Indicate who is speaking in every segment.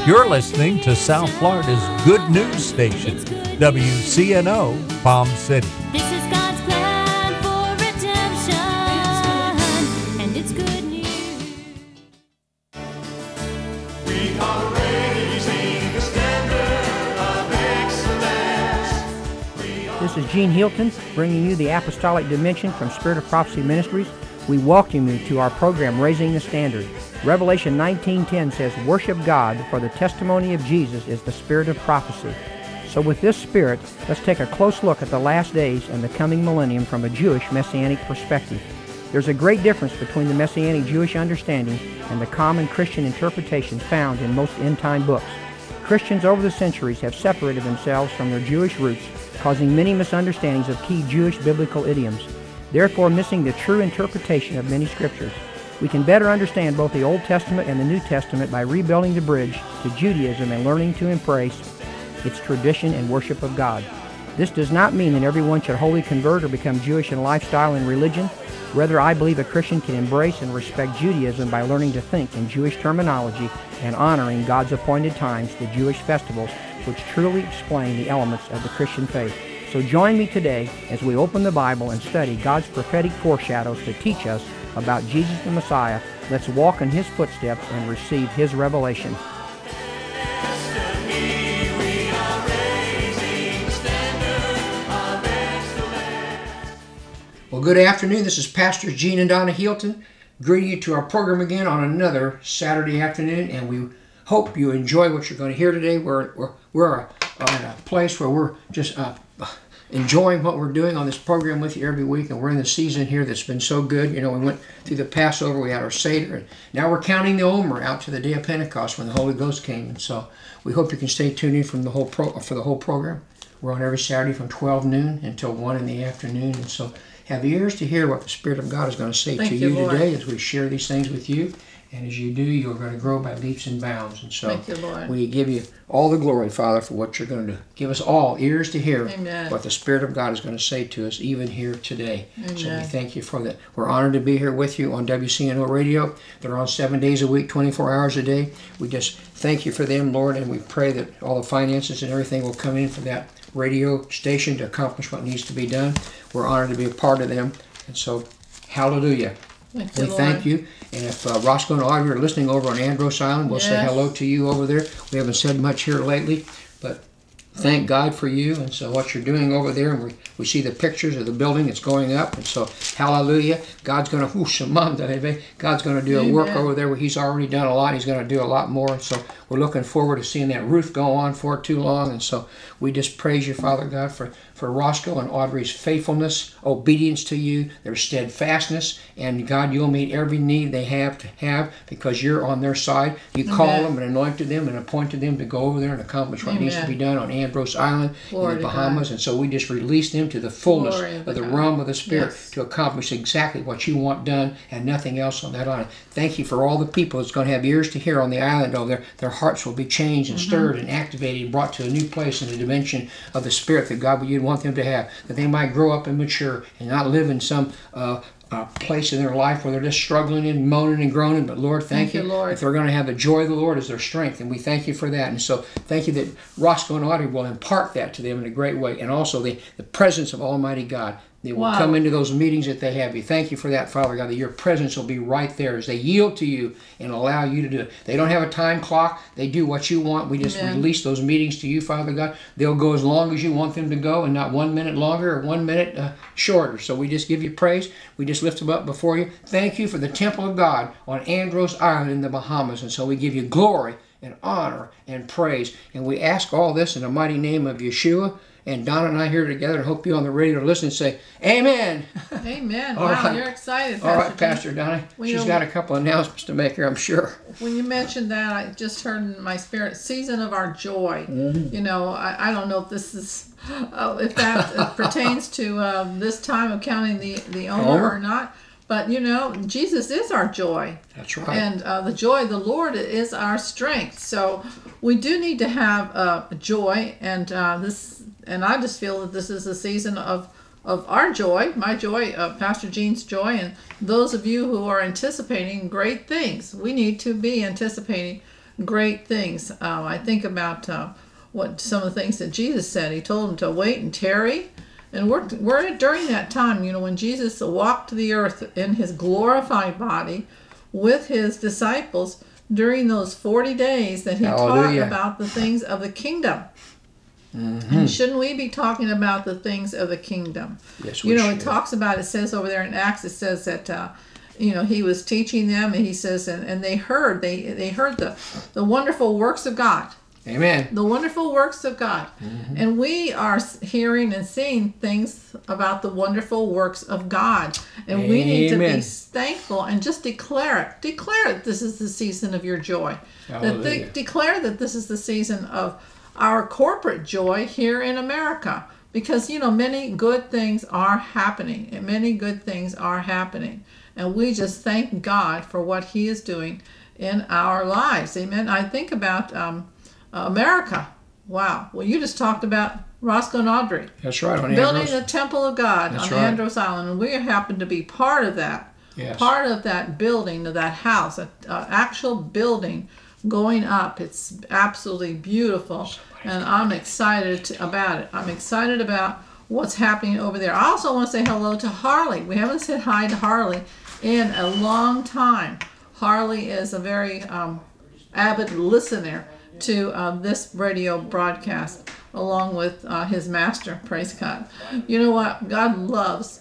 Speaker 1: You're listening to South Florida's good news station, WCNO Palm City.
Speaker 2: This is God's plan for redemption, and it's good news.
Speaker 3: We are raising the standard of excellence.
Speaker 4: This is Gene Hilton bringing you the Apostolic Dimension from Spirit of Prophecy Ministries. We welcome you to our program, Raising the Standard. Revelation 19:10 says, "Worship God, for the testimony of Jesus is the spirit of prophecy." So with this spirit, let's take a close look at the last days and the coming millennium from a Jewish Messianic perspective. There's a great difference between the Messianic Jewish understanding and the common Christian interpretation found in most end-time books. Christians over the centuries have separated themselves from their Jewish roots, causing many misunderstandings of key Jewish biblical idioms, therefore missing the true interpretation of many scriptures. We can better understand both the Old Testament and the New Testament by rebuilding the bridge to Judaism and learning to embrace its tradition and worship of God. This does not mean that everyone should wholly convert or become Jewish in lifestyle and religion. Rather, I believe a Christian can embrace and respect Judaism by learning to think in Jewish terminology and honoring God's appointed times, the Jewish festivals, which truly explain the elements of the Christian faith. So join me today as we open the Bible and study God's prophetic foreshadows to teach us about Jesus the Messiah. Let's walk in His footsteps and receive His revelation. Well, good afternoon. This is Pastor Gene and Donna Hilton, greeting you to our program again on another Saturday afternoon, and we hope you enjoy what you're going to hear today. We're in a place where we're just enjoying what we're doing on this program with you every week, and we're in the season here that's been so good. You know, we went through the Passover, we had our Seder, and now we're counting the Omer out to the day of Pentecost when the Holy Ghost came. And so we hope you can stay tuned in from for the whole program. We're on every Saturday from 12 noon until 1 in the afternoon, and so have ears to hear what the Spirit of God is going to say to you today as we share these things with you. And as you do, you're going to grow by leaps and bounds. And so we give you all the glory, Father, for what you're going to do. Give us all ears to hear what the Spirit of God is going to say to us, even here today. Amen. So we thank you for that. We're honored to be here with you on WCNO Radio. They're on 7 days a week, 24 hours a day. We just thank you for them, Lord, and we pray that all the finances and everything will come in for that radio station to accomplish what needs to be done. We're honored to be a part of them. And so, hallelujah. Thank you. And if Roscoe and Audrey are listening over on Andros Island, we'll say hello to you over there. We haven't said much here lately, but thank God for you and so what you're doing over there. And we see the pictures of the building that's going up. And so, hallelujah. God's going to do a work over there where He's already done a lot. He's going to do a lot more. And so we're looking forward to seeing that roof go on for too long. And so we just praise you, Father God, for Roscoe and Audrey's faithfulness, obedience to you, their steadfastness, and God, you'll meet every need they have to have because you're on their side. You call them and anointed them and appointed them to go over there and accomplish what needs to be done on Andros Island in the Bahamas. And so we just release them to the fullness of the realm of the Spirit to accomplish exactly what you want done and nothing else on that island. Thank you for all the people that's going to have ears to hear on the island over there. Their hearts will be changed and stirred and activated and brought to a new place in the dimension of the Spirit that God you'd want them to have, that they might grow up and mature and not live in some place in their life where they're just struggling and moaning and groaning. But Lord, thank you, Lord. If they're going to have the joy of the Lord as their strength, and we thank you for that. And so thank you that Roscoe and Audrey will impart that to them in a great way, and also the presence of Almighty God. They will come into those meetings that they have. You thank you for that, Father God, that your presence will be right there as they yield to you and allow you to do it. They don't have a time clock. They do what you want. We just release those meetings to you, Father God. They'll go as long as you want them to go and not 1 minute longer or 1 minute shorter. So we just give you praise. We just lift them up before you. Thank you for the temple of God on Andros Island in the Bahamas. And so we give you glory and honor and praise. And we ask all this in the mighty name of Yeshua. And Donna and I here together, and hope you on the radio to listen and say, Amen.
Speaker 5: Amen. Wow, you're excited, Pastor.
Speaker 4: All right, Pastor Donna. She's got a couple announcements to make here, I'm sure.
Speaker 5: When you mentioned that, I just heard in my spirit, season of our joy. You know, I don't know if this is, if that pertains to this time of counting the Omer or not. But, you know, Jesus is our joy.
Speaker 4: That's right.
Speaker 5: And the joy of the Lord is our strength. So we do need to have joy, and and I just feel that this is a season of our joy, my joy, Pastor Gene's joy, and those of you who are anticipating great things. We need to be anticipating great things. I think about what some of the things that Jesus said. He told them to wait and tarry. And we're during that time, when Jesus walked the earth in his glorified body with his disciples during those 40 days that he
Speaker 4: Hallelujah.
Speaker 5: taught about the things of the kingdom. And shouldn't we be talking about the things of the kingdom?
Speaker 4: Yes, we
Speaker 5: It
Speaker 4: should.
Speaker 5: talks about, it says over there in Acts, it says that, he was teaching them, and he says, and they heard the wonderful works of God.
Speaker 4: Amen.
Speaker 5: The wonderful works of God. And we are hearing and seeing things about the wonderful works of God. And we need to be
Speaker 4: Amen.
Speaker 5: thankful and just declare it. Declare that this is the season of your joy.
Speaker 4: Hallelujah.
Speaker 5: Declare that this is the season of our corporate joy here in America. Because, many good things are happening. And many good things are happening. And we just thank God for what he is doing in our lives. Amen. I think about America. Wow. Well, you just talked about Roscoe and Audrey
Speaker 4: That's right. On
Speaker 5: building
Speaker 4: Andros.
Speaker 5: the Temple of God
Speaker 4: That's
Speaker 5: on
Speaker 4: right.
Speaker 5: Andros Island, and we happen to be part of that.
Speaker 4: Yes.
Speaker 5: Part of that building, of that house, an actual building going up. It's absolutely beautiful, and I'm excited about it. I'm excited about what's happening over there. I also want to say hello to Harley. We haven't said hi to Harley in a long time. Harley is a very avid listener to this radio broadcast, along with his master, praise God. You know what? God loves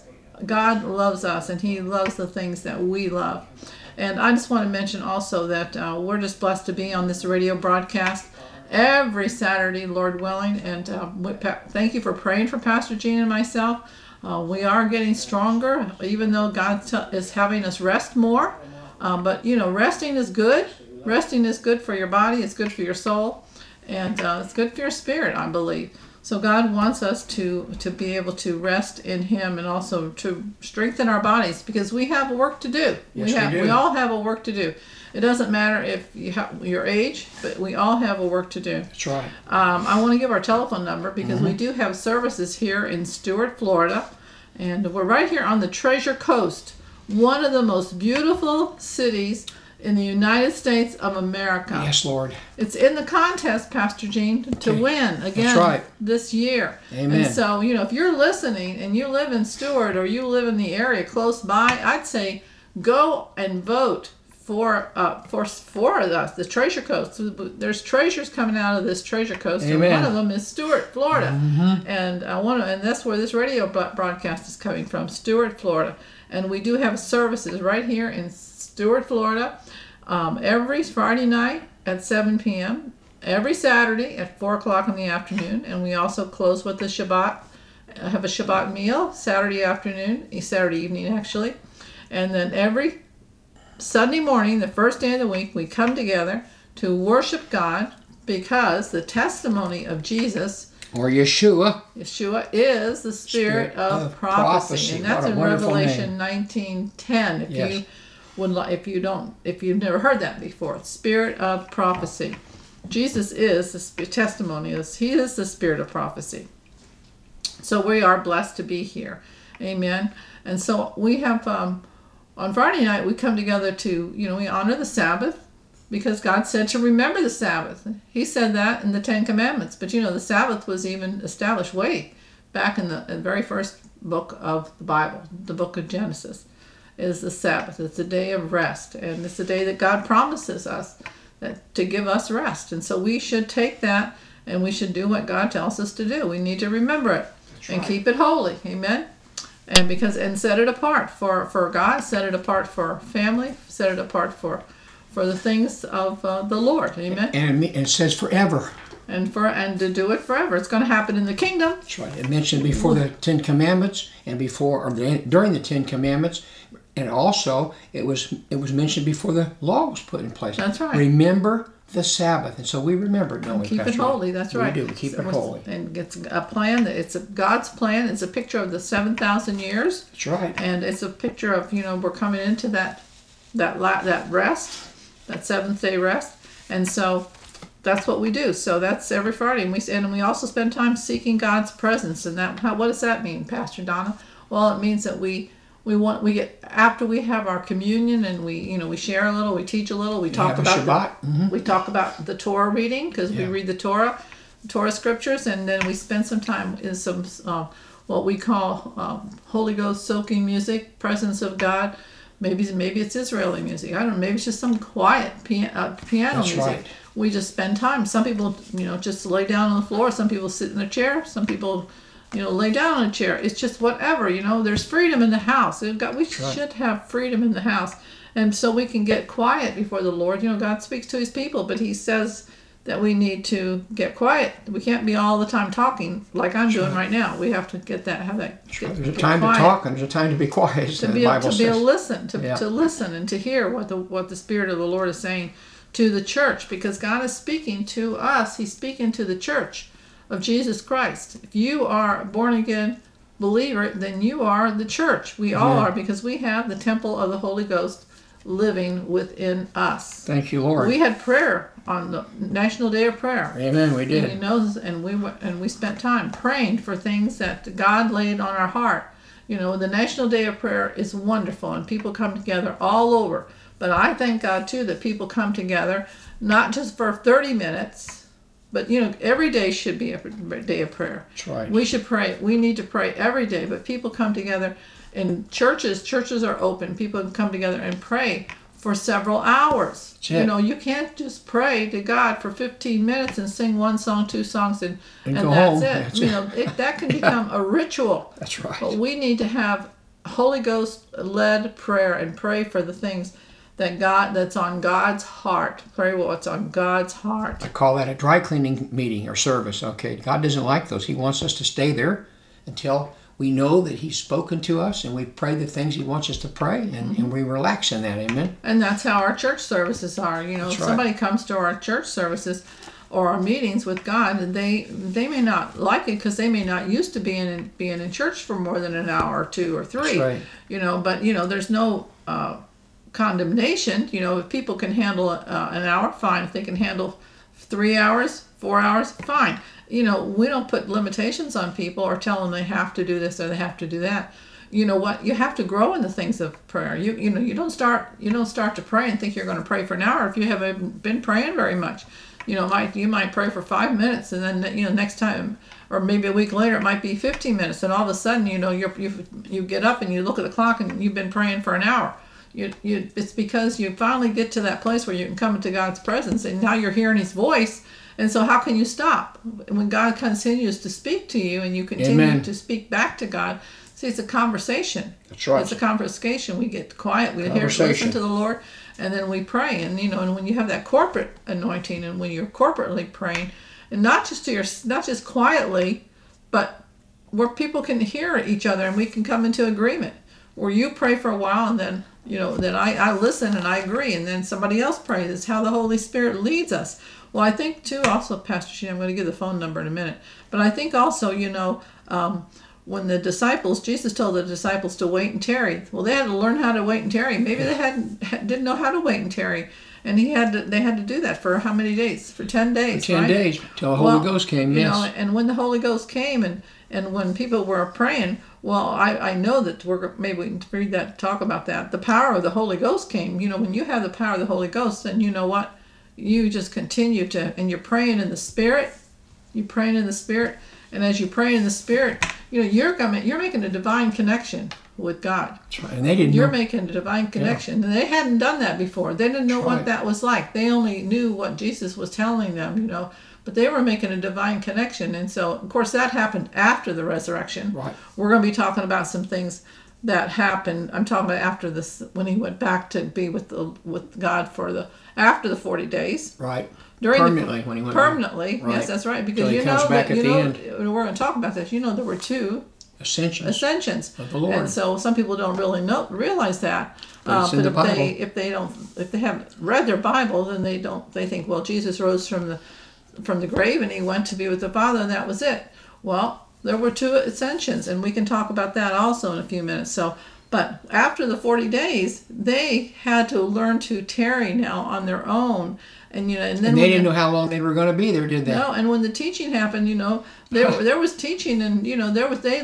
Speaker 5: us, and he loves the things that we love. And I just want to mention also that we're just blessed to be on this radio broadcast every Saturday, Lord willing. And thank you for praying for Pastor Gene and myself. We are getting stronger, even though God is having us rest more. But resting is good. Resting is good for your body. It's good for your soul, and it's good for your spirit, I believe. So God wants us to be able to rest in him, and also to strengthen our bodies, because we have work to do.
Speaker 4: Yes, we do.
Speaker 5: We all have a work to do. It doesn't matter if you have your age, but we all have a work to do.
Speaker 4: That's right.
Speaker 5: I want to give our telephone number, because we do have services here in Stuart, Florida, and we're right here on the Treasure Coast, one of the most beautiful cities in the United States of America.
Speaker 4: Yes, Lord.
Speaker 5: It's in the contest, Pastor Gene, to
Speaker 4: Okay.
Speaker 5: win again
Speaker 4: That's right.
Speaker 5: this year.
Speaker 4: Amen.
Speaker 5: And so, if you're listening and you live in Stuart, or you live in the area close by, I'd say go and vote for us, the Treasure Coast. There's treasures coming out of this Treasure Coast,
Speaker 4: Amen.
Speaker 5: and one of them is Stuart, Florida, and and that's where this radio broadcast is coming from, Stuart, Florida. And we do have services right here in Stuart, Florida, every Friday night at 7 p.m., every Saturday at 4 o'clock in the afternoon, and we also close with the Shabbat, have a Shabbat meal Saturday evening actually, and then every Sunday morning, the first day of the week, we come together to worship God, because the testimony of Jesus,
Speaker 4: Or Yeshua.
Speaker 5: Yeshua, is the spirit of prophecy, and that's
Speaker 4: What a
Speaker 5: in
Speaker 4: wonderful
Speaker 5: Revelation 19:10.
Speaker 4: Yes.
Speaker 5: If you've never heard that before, spirit of prophecy. Jesus is the testimony. He is the spirit of prophecy. So we are blessed to be here, amen. And so we have on Friday night we come together to we honor the Sabbath, because God said to remember the Sabbath. He said that in the Ten Commandments. But the Sabbath was even established way back in the very first book of the Bible, the book of Genesis, is the Sabbath. It's a day of rest. And it's a day that God promises us to give us rest. And so we should take that, and we should do what God tells us to do. We need to remember it and keep it holy. Amen. And set it apart for God, set it apart for family, set it apart for the things of the Lord, amen.
Speaker 4: And it says forever.
Speaker 5: And to do it forever. It's going to happen in the kingdom.
Speaker 4: That's right. It mentioned before the Ten Commandments, and during the Ten Commandments, and also it was mentioned before the law was put in place.
Speaker 5: That's right.
Speaker 4: Remember the Sabbath, and so we remember it, don't we?
Speaker 5: Keep it
Speaker 4: Pastor?
Speaker 5: holy. That's right.
Speaker 4: We do. Keep it holy.
Speaker 5: And it's a plan. It's God's plan. It's a picture of the 7,000 years.
Speaker 4: That's right.
Speaker 5: And it's a picture of we're coming into that rest, that seventh day rest, and so that's what we do. So that's every Friday, and we also spend time seeking God's presence. And what does that mean, Pastor Donna? Well, it means that we we get after we have our communion and we share a little, we teach a little, we talk
Speaker 4: have a
Speaker 5: about
Speaker 4: Shabbat.
Speaker 5: we talk about the Torah reading because we read the Torah scriptures, and then we spend some time in some what we call Holy Ghost soaking music, presence of God. Maybe it's Israeli music. I don't know. Maybe it's just some quiet piano
Speaker 4: That's
Speaker 5: music.
Speaker 4: right.
Speaker 5: We just spend time. Some people, just lay down on the floor. Some people sit in a chair. Some people, lay down on a chair. It's just whatever. There's freedom in the house. We should have freedom in the house, and so we can get quiet before the Lord. God speaks to His people, but He says that we need to get quiet. We can't be all the time talking like I'm doing right now. We have to have that.
Speaker 4: There's a time to talk and there's a time to be quiet.
Speaker 5: To
Speaker 4: the
Speaker 5: be
Speaker 4: Bible
Speaker 5: able to
Speaker 4: says.
Speaker 5: listen, to listen and to hear what the Spirit of the Lord is saying to the church, because God is speaking to us. He's speaking to the church of Jesus Christ. If you are a born again believer, then you are the church. We all are, because we have the temple of the Holy Ghost living within us.
Speaker 4: Thank you, Lord.
Speaker 5: We had prayer on the National Day of Prayer.
Speaker 4: Amen. We did.
Speaker 5: And we spent time praying for things that God laid on our heart. The National Day of Prayer is wonderful, and people come together all over. But I thank God too that people come together not just for 30 minutes, but every day should be a day of prayer.
Speaker 4: That's right.
Speaker 5: We should pray. We need to pray every day. But people come together in churches. Churches are open. People can come together and pray for several hours.
Speaker 4: That's it.
Speaker 5: You can't just pray to God for 15 minutes and sing one song, two songs, and
Speaker 4: go
Speaker 5: that's
Speaker 4: home.
Speaker 5: it.
Speaker 4: That's
Speaker 5: That can become a ritual.
Speaker 4: That's right.
Speaker 5: But we need to have Holy Ghost led prayer and pray for the things that's on God's heart. Pray what's on God's heart.
Speaker 4: I call that a dry cleaning meeting or service. Okay, God doesn't like those. He wants us to stay there until we know that He's spoken to us, and we pray the things He wants us to pray, and we relax in that. Amen.
Speaker 5: And that's how our church services are. If somebody comes to our church services or our meetings with God, and they may not like it because they may not used to being in church for more than an hour or two or three.
Speaker 4: That's right.
Speaker 5: But there's no condemnation. If people can handle an hour, fine. If they can handle 3 hours, 4 hours, fine. We don't put limitations on people or tell them they have to do this or they have to do that. You know what? You have to grow in the things of prayer. You don't start to pray and think you're going to pray for an hour if you haven't been praying very much. You might pray for 5 minutes, and then next time, or maybe a week later, it might be 15 minutes, and all of a sudden you get up and you look at the clock and you've been praying for an hour. It's because you finally get to that place where you can come into God's presence, and now you're hearing His voice. And so how can you stop? When God continues to speak to you and you continue
Speaker 4: Amen.
Speaker 5: to speak back to God, see, it's a conversation.
Speaker 4: That's right.
Speaker 5: It's a conversation. We get quiet. We listen to the Lord, and then we pray. And and when you have that corporate anointing, and when you're corporately praying, and not just quietly, but where people can hear each other and we can come into agreement. Where you pray for a while and then then I listen and I agree, and then somebody else prays. It's how the Holy Spirit leads us. Well, I think too also, Pastor Sheen, I'm going to give the phone number in a minute, but I think also, when the disciples, Jesus told the disciples to wait and tarry. Well, they had to learn how to wait and tarry. Maybe they didn't know how to wait and tarry, and they had to do that for how many days? For 10 days.
Speaker 4: For 10 days till the Holy Ghost came. Yes.
Speaker 5: And when the Holy Ghost came, and when people were praying, well, I know that maybe we can read that, talk about that. The power of the Holy Ghost came. When you have the power of the Holy Ghost, then you know what? You just continue to, and you're praying in the Spirit. You're praying in the Spirit, and as you pray in the Spirit, you're making a divine connection with God.
Speaker 4: That's right. And they didn't.
Speaker 5: You're making a divine connection, and they hadn't done that before. They didn't know
Speaker 4: That's
Speaker 5: what
Speaker 4: right.
Speaker 5: that was like. They only knew what Jesus was telling them, But they were making a divine connection, and so of course that happened after the resurrection.
Speaker 4: Right.
Speaker 5: We're going to be talking about some things that happened. I'm talking about after this, when he went back to be with God after the 40 days.
Speaker 4: Right.
Speaker 5: During
Speaker 4: Permanently when he went
Speaker 5: permanently,
Speaker 4: back. Right.
Speaker 5: yes, that's right.
Speaker 4: Till
Speaker 5: Because
Speaker 4: he comes back at the end.
Speaker 5: we're going to talk about this. There were two ascensions
Speaker 4: of the Lord.
Speaker 5: and so some people don't really realize that.
Speaker 4: But it's in the Bible.
Speaker 5: if they haven't read their Bible, then they think, well, Jesus rose from the grave and he went to be with the Father, and that was it. Well, there were two ascensions, and we can talk about that also in a few minutes. So, but after the 40 days, they had to learn to tarry now on their own, and then
Speaker 4: they didn't know how long they were going to be there, did they?
Speaker 5: No, and when the teaching happened, there was teaching, and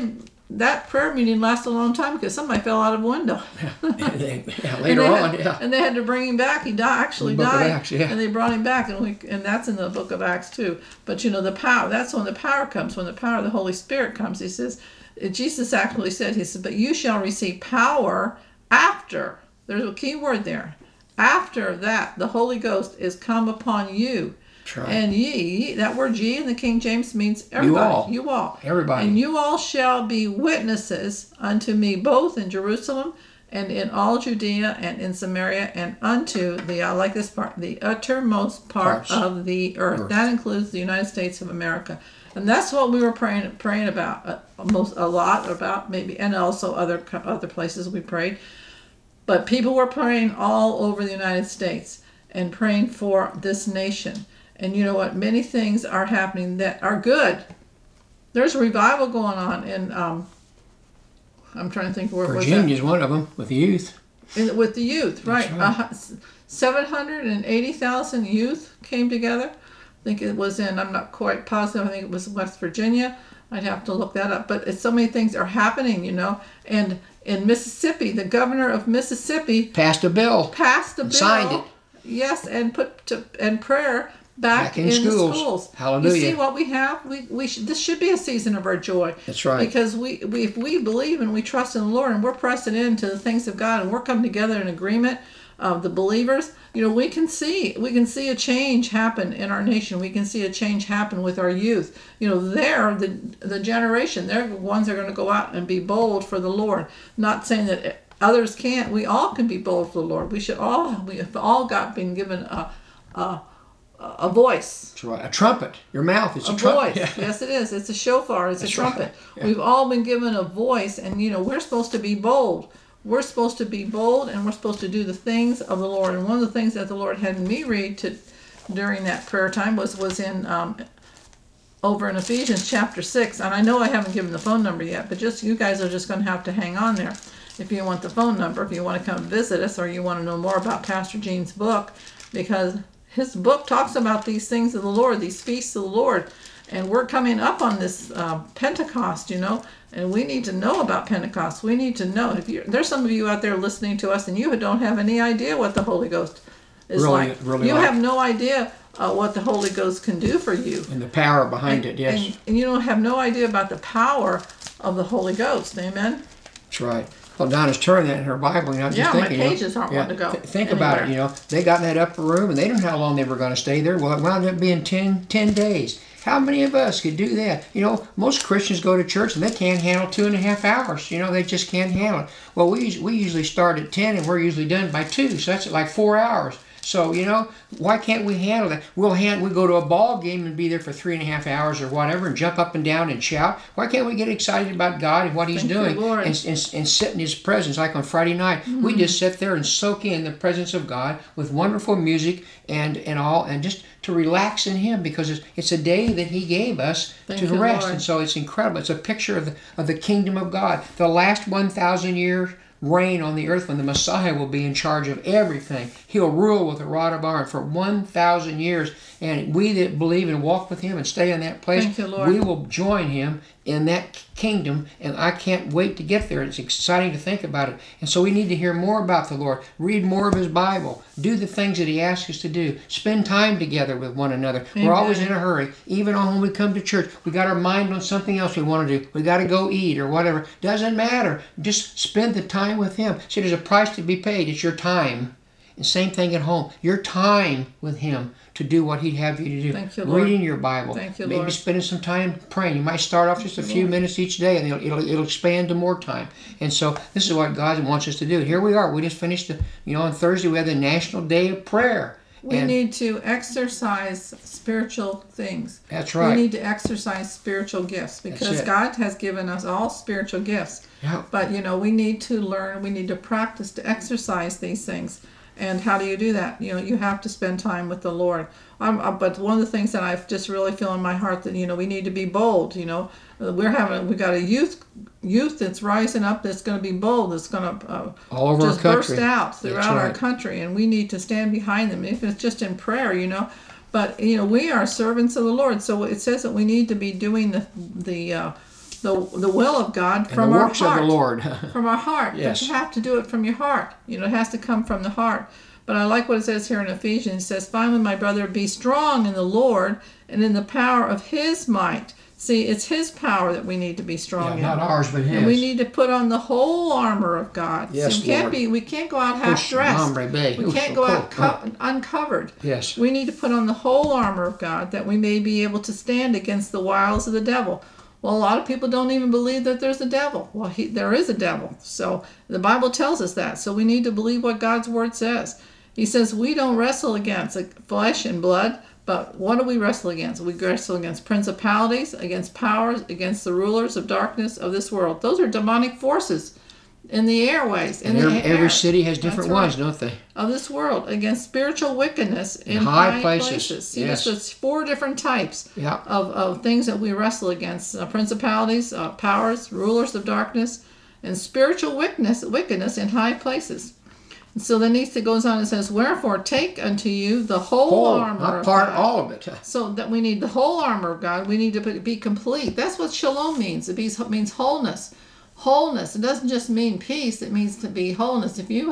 Speaker 5: that prayer meeting lasted a long time because somebody fell out of a window.
Speaker 4: Later on,
Speaker 5: And they had to bring him back. He actually
Speaker 4: The book of
Speaker 5: died.
Speaker 4: Acts, yeah.
Speaker 5: And they brought him back, and that's in the book of Acts too. But the power, that's when the power comes, when the power of the Holy Spirit comes. He says, Jesus actually said, he said, but you shall receive power after, there's a key word there, after that the Holy Ghost is come upon you.
Speaker 4: Right.
Speaker 5: And ye, that word ye in the King James means everybody. You all.
Speaker 4: Everybody.
Speaker 5: And you all shall be witnesses unto me both in Jerusalem and in all Judea and in Samaria and unto the, I like this part, the uttermost part of the earth. That includes the United States of America. And that's what we were praying about, a lot about maybe, and also other places we prayed. But people were praying all over the United States and praying for this nation. And you know what? Many things are happening that are good. There's a revival going on in, I'm trying to think where it was.
Speaker 4: Virginia's one of them with youth.
Speaker 5: With the youth, right.
Speaker 4: Right.
Speaker 5: 780,000 youth came together. I think it was in, I'm not quite positive, I think it was West Virginia. I'd have to look that up. But so many things are happening, And in Mississippi, the governor of Mississippi
Speaker 4: Passed a bill. Signed it.
Speaker 5: Yes, and and prayer back in the schools.
Speaker 4: Hallelujah.
Speaker 5: You see what we have? This should be a season of our joy.
Speaker 4: That's right.
Speaker 5: Because if we believe and we trust in the Lord and we're pressing into the things of God and we're coming together in agreement of the believers, we can see a change happen in our nation. We can see a change happen with our youth. They're the generation. They're the ones that are going to go out and be bold for the Lord. Not saying that others can't. We all can be bold for the Lord. We have all been given a voice.
Speaker 4: That's right. A trumpet. Your mouth is a
Speaker 5: Voice.
Speaker 4: trumpet.
Speaker 5: Yes, it is. It's a shofar. It's a trumpet.
Speaker 4: Right. Yeah.
Speaker 5: We've all been given a voice, and we're supposed to be bold. We're supposed to be bold, and we're supposed to do the things of the Lord. And one of the things that the Lord had me read during that prayer time was in over in Ephesians chapter 6. And I know I haven't given the phone number yet, but you guys are just going to have to hang on there. If you want the phone number, if you want to come visit us, or you want to know more about Pastor Gene's book, because his book talks about these things of the Lord, these feasts of the Lord. And we're coming up on this Pentecost, and we need to know about Pentecost. We need to know. There's some of you out there listening to us, and you don't have any idea what the Holy Ghost is like. You have no idea what the Holy Ghost can do for you.
Speaker 4: And the power behind it, yes.
Speaker 5: And you don't have no idea about the power of the Holy Ghost. Amen?
Speaker 4: That's right. Well, Donna's turned that in her Bible. I'm just
Speaker 5: my
Speaker 4: thinking,
Speaker 5: pages aren't wanting to go.
Speaker 4: Think about it. They got in that upper room, and they didn't know how long they were going to stay there. Well, it wound up being 10 days. How many of us could do that? Most Christians go to church, and they can't handle 2.5 hours. They just can't handle it. Well, we usually start at 10, and we're usually done by 2, so that's like 4 hours. So, why can't we handle that? We go to a ball game and be there for 3.5 hours or whatever and jump up and down and shout. Why can't we get excited about God and what He's doing and sit in His presence? Like on Friday night, we just sit there and soak in the presence of God with wonderful music and just to relax in Him, because it's a day that He gave us to rest. And so it's incredible. It's a picture of the kingdom of God. The last 1,000 years reign on the earth when the Messiah will be in charge of everything. He'll rule with a rod of iron for 1,000 years. And we that believe and walk with Him and stay in that place, we will join Him in that kingdom. And I can't wait to get there. It's exciting to think about it. And so we need to hear more about the Lord. Read more of His Bible. Do the things that He asks us to do. Spend time together with one another. Amen. We're always in a hurry. Even when we come to church, we got our mind on something else we want to do. We got to go eat or whatever. Doesn't matter. Just spend the time with Him. See, there's a price to be paid. It's your time. And same thing at home. Your time with Him to do what He'd have you to do.
Speaker 5: Thank you, Lord.
Speaker 4: Reading your Bible.
Speaker 5: Thank you,
Speaker 4: Maybe
Speaker 5: Lord.
Speaker 4: spending some time praying. You might start off just a few minutes each day, and it'll expand to more time. And so this is what God wants us to do. Here we are. We just finished, on Thursday we had the National Day of Prayer.
Speaker 5: We need to exercise spiritual things.
Speaker 4: That's right.
Speaker 5: We need to exercise spiritual gifts, because God has given us all spiritual gifts.
Speaker 4: Yeah.
Speaker 5: But, we need to learn, we need to practice to exercise these things. And how do you do that? You have to spend time with the Lord. But one of the things that I just really feel in my heart that, we need to be bold. We got a youth that's rising up that's going to be bold, that's going to
Speaker 4: all over
Speaker 5: just
Speaker 4: our country.
Speaker 5: burst out throughout our country, and we need to stand behind them, if it's just in prayer, But we are servants of the Lord, so it says that we need to be doing the the will of God
Speaker 4: And
Speaker 5: from
Speaker 4: the
Speaker 5: our
Speaker 4: works
Speaker 5: heart.
Speaker 4: of the Lord.
Speaker 5: From our heart.
Speaker 4: Yes.
Speaker 5: But you have to do it from your heart. It has to come from the heart. But I like what it says here in Ephesians. It says, finally, my brother, be strong in the Lord and in the power of his might. See, it's his power that we need to be strong in.
Speaker 4: Not ours, but his.
Speaker 5: And we need to put on the whole armor of God.
Speaker 4: Yes,
Speaker 5: See, we can't go out half dressed. We can't go out uncovered.
Speaker 4: Yes.
Speaker 5: We need to put on the whole armor of God that we may be able to stand against the wiles of the devil. Well, a lot of people don't even believe that there's a devil. Well, there is a devil. So the Bible tells us that. So we need to believe what God's word says. He says we don't wrestle against flesh and blood, but what do we wrestle against? We wrestle against principalities, against powers, against the rulers of darkness of this world. Those are demonic forces in the airways.
Speaker 4: Every city has different ones, don't they?
Speaker 5: Of this world, against spiritual wickedness in
Speaker 4: high places.
Speaker 5: See,
Speaker 4: yes.
Speaker 5: there's 4 different types
Speaker 4: Yeah.
Speaker 5: of things that we wrestle against. Principalities, powers, rulers of darkness, and spiritual wickedness in high places. And so then it goes on and says, wherefore take unto you the whole armor of God.
Speaker 4: All of it.
Speaker 5: So that we need the whole armor of God. We need to be complete. That's what shalom means. It means wholeness. Wholeness. It doesn't just mean peace. It means to be wholeness. If you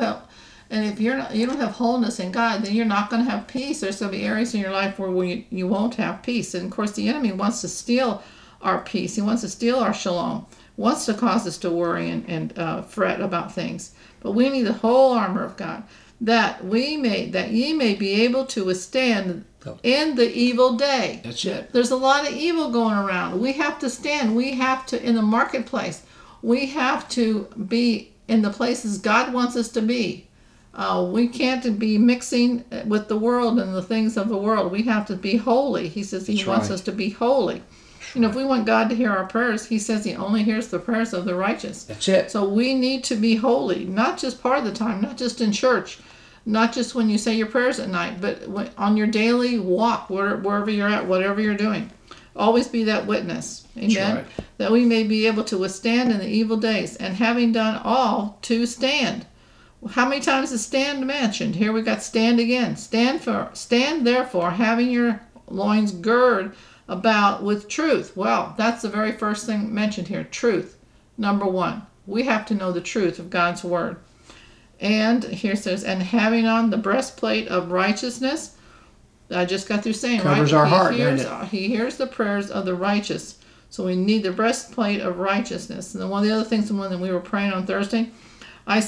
Speaker 5: don't have wholeness in God, then you're not going to have peace. There's going to be areas in your life where you won't have peace. And of course, the enemy wants to steal our peace. He wants to steal our shalom. Wants to cause us to worry and fret about things. But we need the whole armor of God, that ye may be able to withstand in the evil day.
Speaker 4: That's it.
Speaker 5: There's a lot of evil going around. We have to stand. We have to, in the marketplace, we have to be in the places God wants us to be. We can't be mixing with the world and the things of the world. We have to be holy. He says he wants us to be holy. If we want God to hear our prayers, he says he only hears the prayers of the righteous.
Speaker 4: That's it.
Speaker 5: So we need to be holy, not just part of the time, not just in church, not just when you say your prayers at night, but on your daily walk, wherever you're at, whatever you're doing. Always be that witness. Amen.
Speaker 4: Right.
Speaker 5: That we may be able to withstand in the evil days, and having done all, to stand. How many times is stand mentioned? Here we got stand again. Stand therefore, having your loins girded about with truth. Well, that's the very first thing mentioned here. Truth. Number 1. We have to know the truth of God's word. And here it says, and having on the breastplate of righteousness. I just got through saying,
Speaker 4: Covers
Speaker 5: right?
Speaker 4: our heart, doesn't it?
Speaker 5: He hears the prayers of the righteous. So we need the breastplate of righteousness. And then one of the other things, when we were praying on Thursday, I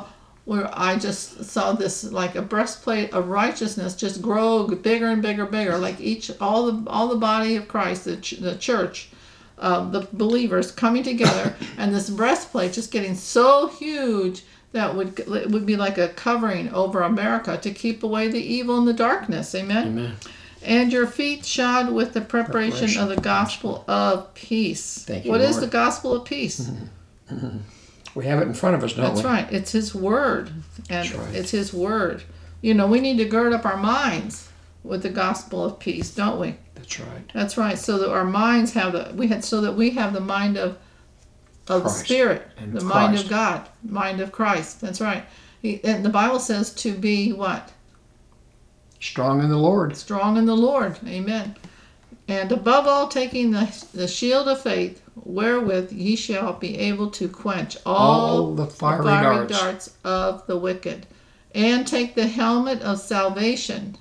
Speaker 5: just saw this, like a breastplate of righteousness just grow bigger and bigger, like all the body of Christ, the church, the believers coming together, and this breastplate just getting so huge that it would be like a covering over America to keep away the evil and the darkness. Amen.
Speaker 4: Amen.
Speaker 5: And your feet shod with the preparation of the gospel of peace.
Speaker 4: Thank you,
Speaker 5: What is
Speaker 4: Lord.
Speaker 5: the gospel of peace?
Speaker 4: We have it in front of us, don't
Speaker 5: That's
Speaker 4: we?
Speaker 5: right. It's his word. And
Speaker 4: That's right.
Speaker 5: it's his word. We need to gird up our minds with the gospel of peace, don't we?
Speaker 4: That's right.
Speaker 5: That's right. So that our minds so that we have the mind of the
Speaker 4: Christ.
Speaker 5: Spirit,
Speaker 4: And
Speaker 5: the
Speaker 4: of
Speaker 5: mind
Speaker 4: Christ.
Speaker 5: of God, mind of Christ. That's right. And the Bible says to be what?
Speaker 4: Strong in the Lord.
Speaker 5: Strong in the Lord. Amen. And above all, taking the shield of faith, wherewith ye shall be able to quench all
Speaker 4: the fiery
Speaker 5: darts of the wicked. And take the helmet of salvation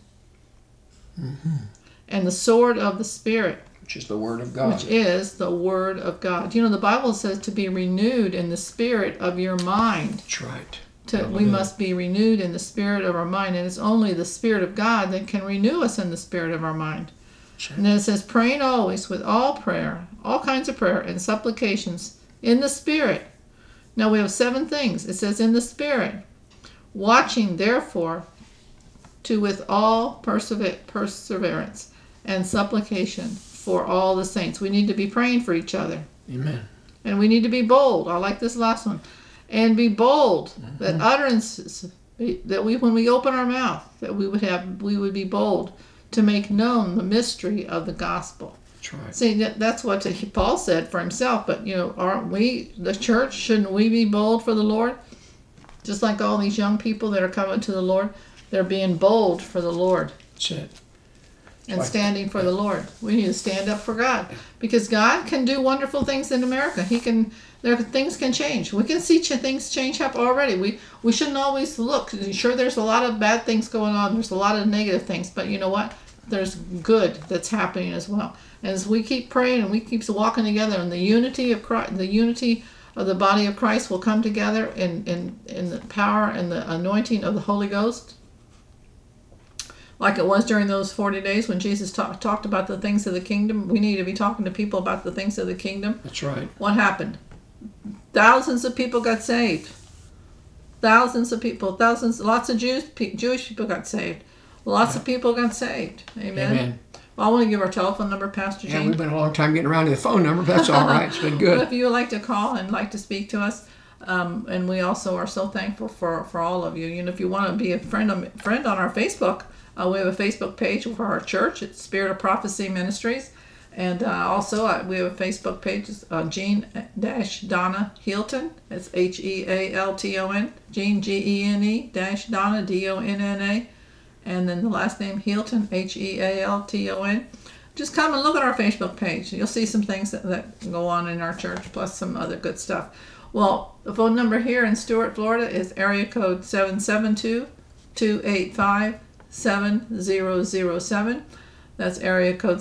Speaker 5: and the sword of the Spirit,
Speaker 4: Which is the Word of God.
Speaker 5: which is the Word of God. The Bible says to be renewed in the spirit of your mind.
Speaker 4: That's right.
Speaker 5: We must be renewed in the spirit of our mind, and it's only the Spirit of God that can renew us in the spirit of our mind. And then it says, praying always with all prayer, all kinds of prayer and supplications in the Spirit. Now we have 7 things. It says in the Spirit. Watching therefore to with all perseverance and supplication for all the saints. We need to be praying for each other.
Speaker 4: Amen.
Speaker 5: And we need to be bold. I like this last one. And be bold. That utterances, that when we open our mouth, that we would be bold to make known the mystery of the gospel.
Speaker 4: That's right.
Speaker 5: See, that's what Paul said for himself. But aren't we the church? Shouldn't we be bold for the Lord? Just like all these young people that are coming to the Lord, they're being bold for the Lord.
Speaker 4: That's it.
Speaker 5: and standing for the Lord. We need to stand up for God, because God can do wonderful things in America. Things can change. We can see things change up already. We shouldn't always look. Sure, there's a lot of bad things going on. There's a lot of negative things, but you know what? There's good that's happening as well. As we keep praying and we keep walking together, and the unity of Christ, the unity of the body of Christ will come together in the power and the anointing of the Holy Ghost, like it was during those 40 days when Jesus talked about the things of the kingdom. We need to be talking to people about the things of the kingdom.
Speaker 4: That's right.
Speaker 5: What happened? Thousands of people got saved. Lots of Jewish people got saved. Lots of people got saved. Amen.
Speaker 4: Amen.
Speaker 5: Well, I want to give our telephone number, Pastor Gene.
Speaker 4: Yeah, we've been a long time getting around to the phone number, but that's all right. It's been
Speaker 5: But
Speaker 4: good.
Speaker 5: if you would like to call and like to speak to us, and we also are so thankful for all of you. You know, if you want to be a friend on our Facebook, we have a Facebook page for our church. It's Spirit of Prophecy Ministries. And also, we have a Facebook page, Gene-Donna Healton. It's Healton. Gene, Gene-Donna, Donna. And then the last name Healton, Healton. Just come and look at our Facebook page. You'll see some things that go on in our church, plus some other good stuff. Well, the phone number here in Stuart, Florida is area code 772-285-7007. That's area code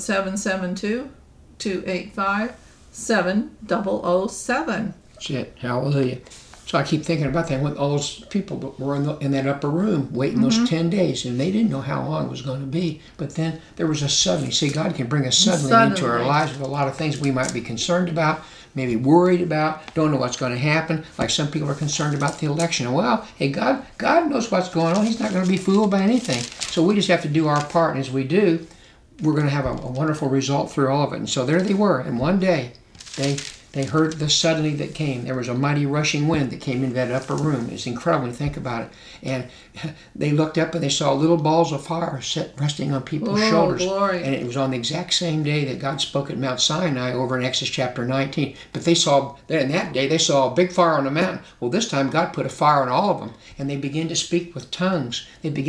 Speaker 5: 772-285-7007.
Speaker 4: That's it. Hallelujah. So I keep thinking about that with all those people that were in that upper room waiting those 10 days, and they didn't know how long it was going to be. But then there was a suddenly. See, God can bring us suddenly into our lives with a lot of things we might be concerned about, maybe worried about, don't know what's going to happen. Like some people are concerned about the election. Well, hey, God knows what's going on. He's not going to be fooled by anything. So we just have to do our part, and as we do, we're going to have a wonderful result through all of it. And so there they were, and one day they heard the suddenly that came. There was a mighty rushing wind that came into that upper room. It's incredible when you think about it. And they looked up and they saw little balls of fire resting on people's shoulders.
Speaker 5: Glory.
Speaker 4: And it was on the exact same day that God spoke at Mount Sinai over in Exodus chapter 19. But in that day, they saw a big fire on the mountain. Well, this time God put a fire on all of them. And they began to speak with tongues.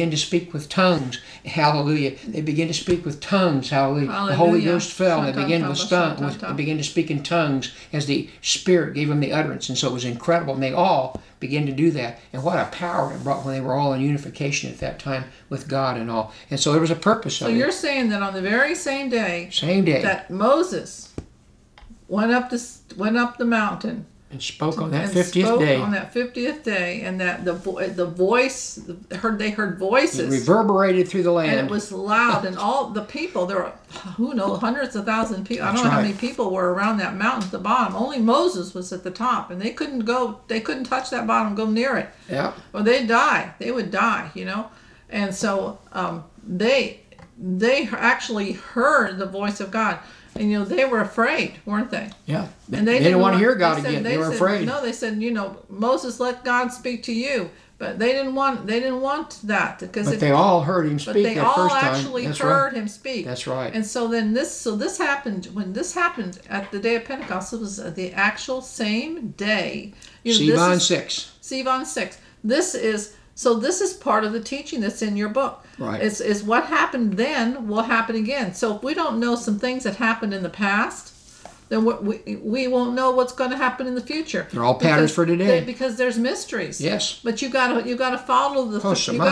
Speaker 4: Hallelujah. They began to speak with tongues. Hallelujah. The Holy Ghost fell and they began to speak in tongues as the Spirit gave them the utterance. And so it was incredible. And they all began to do that. And what a power it brought when they were all in unification at that time with God and all. And so there was a purpose of it.
Speaker 5: So you're saying that on the very same day that Moses went up the mountain
Speaker 4: and spoke on that 50th day.
Speaker 5: On that 50th day, and that the voice they heard voices.
Speaker 4: It reverberated through the land.
Speaker 5: And it was loud, and all the people, there were, hundreds of thousands of people. I don't know how many people were around that mountain at the bottom. Only Moses was at the top, and they couldn't touch that bottom, go near it.
Speaker 4: Yeah.
Speaker 5: Or they'd die. They would die, And so they actually heard the voice of God. And they were afraid, weren't they?
Speaker 4: Yeah.
Speaker 5: And
Speaker 4: they didn't want to hear God again. They were afraid.
Speaker 5: No, they said, Moses, let God speak to you. But they didn't want that because
Speaker 4: they all heard him speak that first time.
Speaker 5: But they all actually heard him speak.
Speaker 4: That's right.
Speaker 5: And so then this happened when this happened at the day of Pentecost. It was the actual same day.
Speaker 4: Sivan 6.
Speaker 5: Sivan 6. This is part of the teaching that's in your book.
Speaker 4: Right.
Speaker 5: Is what happened then will happen again. So if we don't know some things that happened in the past, then we won't know what's going to happen in the future.
Speaker 4: They're all patterns for today.
Speaker 5: Because there's mysteries.
Speaker 4: Yes.
Speaker 5: But you got to follow the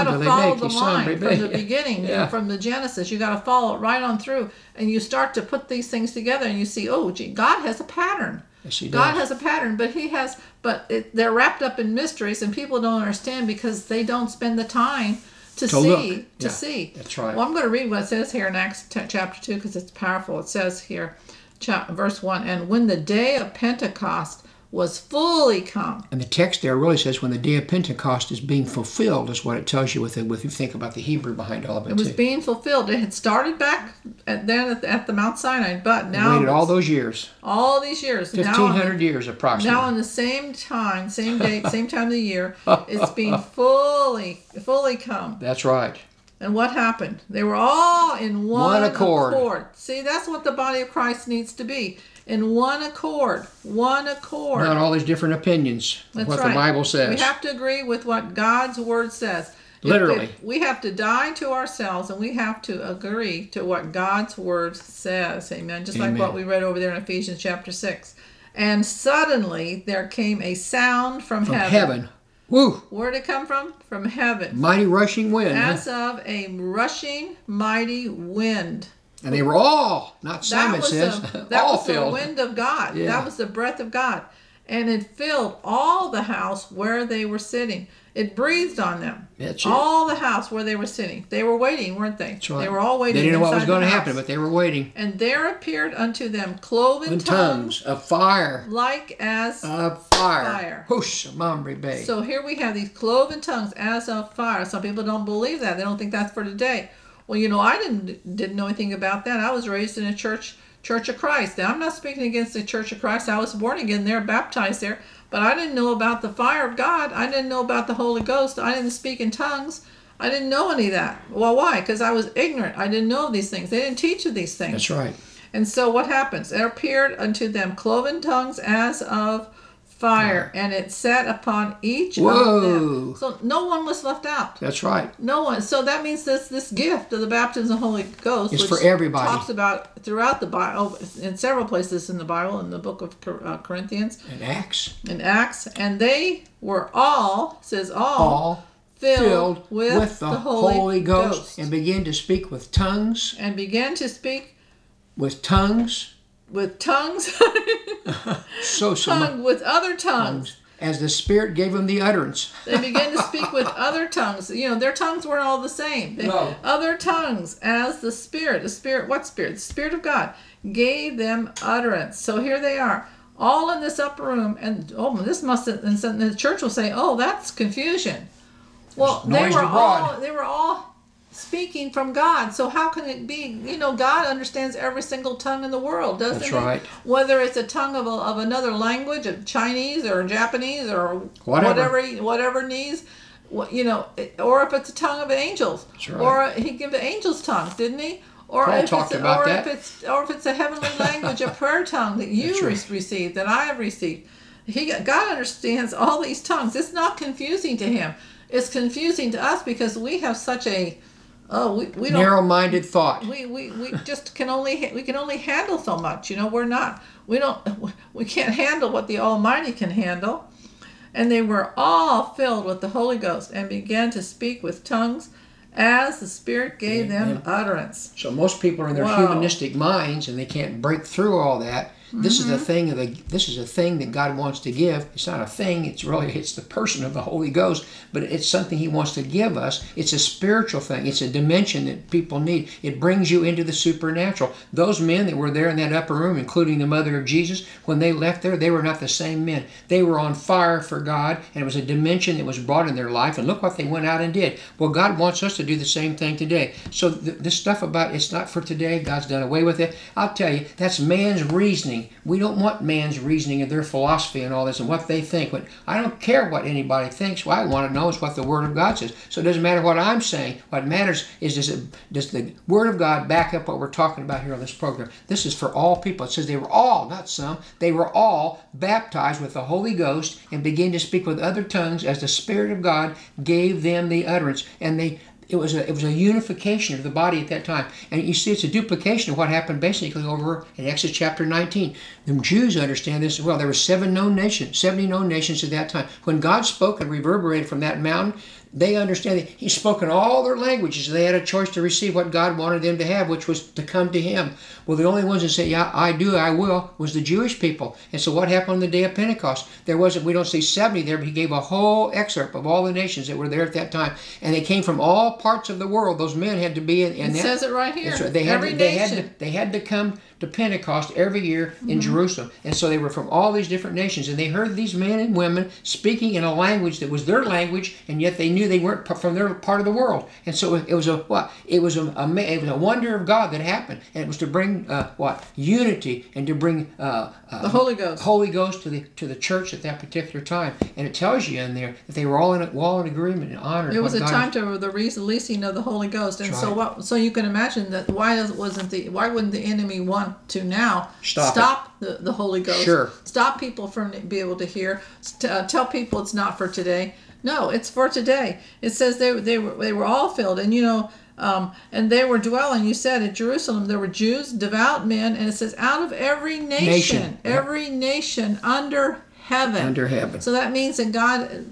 Speaker 5: line from the beginning, from the Genesis. You got to follow it right on through, and you start to put these things together, and you see, God has a pattern.
Speaker 4: Yes, he does.
Speaker 5: God has a pattern, but they're wrapped up in mysteries, and people don't understand because they don't spend the time to see.
Speaker 4: That's right.
Speaker 5: Well, I'm going to read what it says here in Acts chapter 2 because it's powerful. It says here, verse 1, and when the day of Pentecost was fully come.
Speaker 4: And the text there really says when the day of Pentecost is being fulfilled is what it tells you with you think about the Hebrew behind all of it.
Speaker 5: It was being fulfilled. It had started back at the Mount Sinai, but now
Speaker 4: waited all those years.
Speaker 5: All these years.
Speaker 4: 1,500 years approximately.
Speaker 5: Now on the same time, same date, same time of the year, it's being fully come.
Speaker 4: That's right.
Speaker 5: And what happened? They were all in one
Speaker 4: accord.
Speaker 5: See, that's what the body of Christ needs to be. In one accord. One accord.
Speaker 4: Not all these different opinions of what the Bible says.
Speaker 5: We have to agree with what God's Word says.
Speaker 4: Literally.
Speaker 5: We have to die to ourselves, and we have to agree to what God's word says. Amen. Just like
Speaker 4: Amen.
Speaker 5: what we read over there in Ephesians chapter 6. And suddenly there came a sound from
Speaker 4: heaven. Woo!
Speaker 5: Where did it come from? From heaven.
Speaker 4: Mighty rushing wind.
Speaker 5: As of a rushing mighty wind.
Speaker 4: And they were all, not some it
Speaker 5: was
Speaker 4: says,
Speaker 5: that
Speaker 4: all
Speaker 5: was the
Speaker 4: filled.
Speaker 5: wind of God.
Speaker 4: Yeah.
Speaker 5: That was the breath of God. And it filled all the house where they were sitting. It breathed on them.
Speaker 4: That's it.
Speaker 5: All the house where they were sitting. They were waiting, weren't they?
Speaker 4: That's right.
Speaker 5: They were all waiting.
Speaker 4: They didn't know what was
Speaker 5: inside
Speaker 4: going
Speaker 5: the
Speaker 4: to
Speaker 5: house.
Speaker 4: happen, but they were waiting.
Speaker 5: And there appeared unto them cloven
Speaker 4: In tongues of fire.
Speaker 5: like as
Speaker 4: Of fire.
Speaker 5: fire.
Speaker 4: Whoosh, Mamre Bay.
Speaker 5: So here we have these cloven tongues as of fire. Some people don't believe that. They don't think that's for today. Well, I didn't know anything about that. I was raised in a Church of Christ. Now, I'm not speaking against the Church of Christ. I was born again there, baptized there. But I didn't know about the fire of God. I didn't know about the Holy Ghost. I didn't speak in tongues. I didn't know any of that. Well, why? Because I was ignorant. I didn't know of these things. They didn't teach of these things.
Speaker 4: That's right.
Speaker 5: And so what happens? There appeared unto them cloven tongues as of fire, and it sat upon each of them. So no one was left out.
Speaker 4: That's right.
Speaker 5: No one. So that means this gift of the baptism of the Holy Ghost,
Speaker 4: It's
Speaker 5: which
Speaker 4: for everybody.
Speaker 5: talks about throughout the Bible, in several places in the Bible, in the book of Corinthians,
Speaker 4: And Acts.
Speaker 5: in Acts, and they were all, says
Speaker 4: All
Speaker 5: filled with
Speaker 4: the
Speaker 5: the Holy Ghost.
Speaker 4: and began to speak with tongues.
Speaker 5: and began to speak
Speaker 4: With tongues.
Speaker 5: with tongues,
Speaker 4: So
Speaker 5: with other tongues.
Speaker 4: as the Spirit gave them the utterance.
Speaker 5: They began to speak with other tongues. Their tongues weren't all the same.
Speaker 4: No.
Speaker 5: Other tongues as the Spirit. What Spirit? The Spirit of God gave them utterance. So here they are, all in this upper room, and this must have, and so the church will say, oh, that's confusion. Well,
Speaker 4: There's noise abroad.
Speaker 5: they were all speaking from God. So how can it be? God understands every single tongue in the world, doesn't
Speaker 4: That's
Speaker 5: he?
Speaker 4: right.
Speaker 5: Whether it's a tongue of another language, of Chinese or Japanese or
Speaker 4: Whatever.
Speaker 5: whatever needs, or if it's a tongue of angels,
Speaker 4: That's right.
Speaker 5: or he gave the angels tongues, didn't he? Or
Speaker 4: Paul
Speaker 5: if
Speaker 4: talked
Speaker 5: it's,
Speaker 4: about
Speaker 5: or
Speaker 4: that.
Speaker 5: if it's a heavenly language, a prayer tongue that you
Speaker 4: That's right.
Speaker 5: received, that I have received. God understands all these tongues. It's not confusing to him. It's confusing to us because we have such a we don't
Speaker 4: Narrow-minded thought.
Speaker 5: we just can only handle so much. We can't handle what the Almighty can handle. And they were all filled with the Holy Ghost and began to speak with tongues as the Spirit gave them utterance.
Speaker 4: So most people are in their
Speaker 5: Wow.
Speaker 4: humanistic minds and they can't break through all that. This is a thing that God wants to give. It's not a thing. It's the person of the Holy Ghost, but it's something He wants to give us. It's a spiritual thing. It's a dimension that people need. It brings you into the supernatural. Those men that were there in that upper room, including the mother of Jesus, when they left there, they were not the same men. They were on fire for God, and it was a dimension that was brought in their life. And look what they went out and did. Well, God wants us to do the same thing today. So this stuff about it's not for today, God's done away with it. I'll tell you, that's man's reasoning. We don't want man's reasoning and their philosophy and all this and what they think. But I don't care what anybody thinks. What I want to know is what the Word of God says. So it doesn't matter what I'm saying. What matters is does the Word of God back up what we're talking about here on this program. This is for all people. It says they were all, not some, they were all baptized with the Holy Ghost and began to speak with other tongues as the Spirit of God gave them the utterance. And it was a unification of the body at that time. And you see, it's a duplication of what happened basically over in Exodus chapter 19. The Jews understand this as well. There were 70 known nations at that time. When God spoke and reverberated from that mountain, they understand that He spoke in all their languages. They had a choice to receive what God wanted them to have, which was to come to Him. Well, the only ones that said, yeah, I do, I will, was the Jewish people. And so what happened on the day of Pentecost? We don't see 70 there, but He gave a whole excerpt of all the nations that were there at that time. And they came from all parts of the world. Those men had to be in
Speaker 5: It
Speaker 4: that.
Speaker 5: says it right here.
Speaker 4: That's right.
Speaker 5: Every nation.
Speaker 4: They had to come to Pentecost every year in Jerusalem. And so they were from all these different nations. And they heard these men and women speaking in a language that was their language, and yet they knew they weren't from their part of the world. And so it was a wonder of God that happened. And it was to bring unity and to bring the
Speaker 5: Holy Ghost.
Speaker 4: Holy Ghost to the church at that particular time. And it tells you in there that they were all in agreement and honor.
Speaker 5: It was a time to the releasing of the Holy Ghost, and
Speaker 4: That's right.
Speaker 5: so you can imagine that why wouldn't the enemy want want to now
Speaker 4: Stop
Speaker 5: the Holy Ghost.
Speaker 4: Sure.
Speaker 5: Stop people from be able to hear. Tell people it's not for today. No, it's for today. It says they were all filled, and and they were dwelling. You said at Jerusalem there were Jews, devout men, and it says out of every nation. Every nation under heaven.
Speaker 4: Under heaven.
Speaker 5: So that means that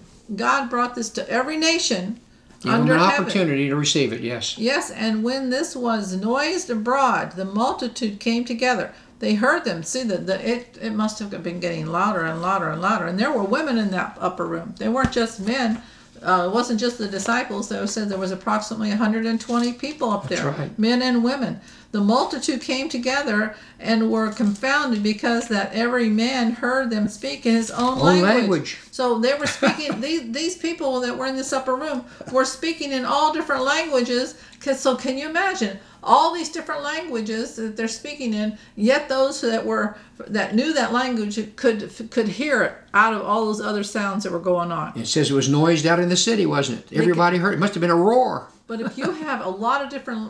Speaker 5: God brought this to every nation.
Speaker 4: Give them
Speaker 5: under
Speaker 4: an
Speaker 5: heaven.
Speaker 4: opportunity to receive it, yes.
Speaker 5: Yes, and when this was noised abroad, the multitude came together. They heard them. See, it must have been getting louder and louder and louder. And there were women in that upper room. They weren't just men. It wasn't just the disciples. They said there was approximately 120 people up there,
Speaker 4: That's right.
Speaker 5: men and women. The multitude came together and were confounded because that every man heard them speak in his own language. So they were speaking, these people that were in this upper room were speaking in all different languages. So can you imagine all these different languages that they're speaking in, yet those that knew that language could hear it out of all those other sounds that were going on.
Speaker 4: It says it was noised out in the city, wasn't it? Everybody heard it. It must have been a roar.
Speaker 5: But if you have a lot of different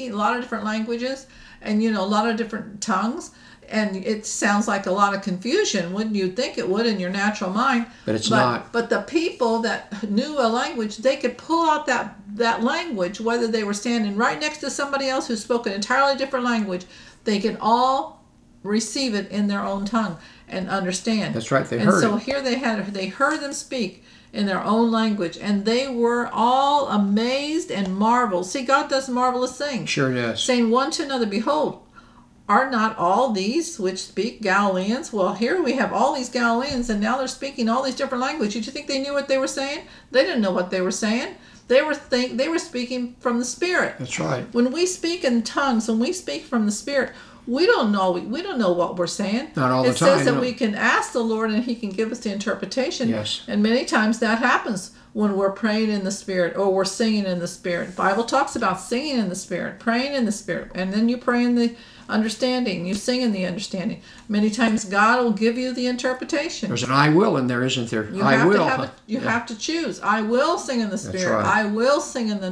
Speaker 5: languages, and a lot of different tongues, and it sounds like a lot of confusion, wouldn't you think it would in your natural mind?
Speaker 4: But it's not.
Speaker 5: But the people that knew a language, they could pull out that language, whether they were standing right next to somebody else who spoke an entirely different language, they could all receive it in their own tongue and understand.
Speaker 4: That's right, they
Speaker 5: and
Speaker 4: heard
Speaker 5: so
Speaker 4: it.
Speaker 5: here they heard them speak in their own language, and they were all amazed and marveled. See, God does marvelous things.
Speaker 4: Sure does.
Speaker 5: Saying one to another, behold, are not all these which speak Galileans? Well, here we have all these Galileans, and now they're speaking all these different languages. Did you think they knew what they were saying? They didn't know what they were saying. They were speaking from the Spirit.
Speaker 4: That's right.
Speaker 5: When we speak in tongues, when we speak from the Spirit, we don't know what we're saying.
Speaker 4: Not all the
Speaker 5: It says
Speaker 4: time,
Speaker 5: that
Speaker 4: no.
Speaker 5: we can ask the Lord and He can give us the interpretation.
Speaker 4: Yes.
Speaker 5: And many times that happens when we're praying in the Spirit or we're singing in the Spirit. The Bible talks about singing in the Spirit, praying in the Spirit, and then you pray in the understanding. You sing in the understanding. Many times God will give you the interpretation.
Speaker 4: There's an I will in there, isn't there?
Speaker 5: You
Speaker 4: I
Speaker 5: have
Speaker 4: will.
Speaker 5: to have you have to choose. I will sing in the Spirit.
Speaker 4: right.
Speaker 5: I will sing in the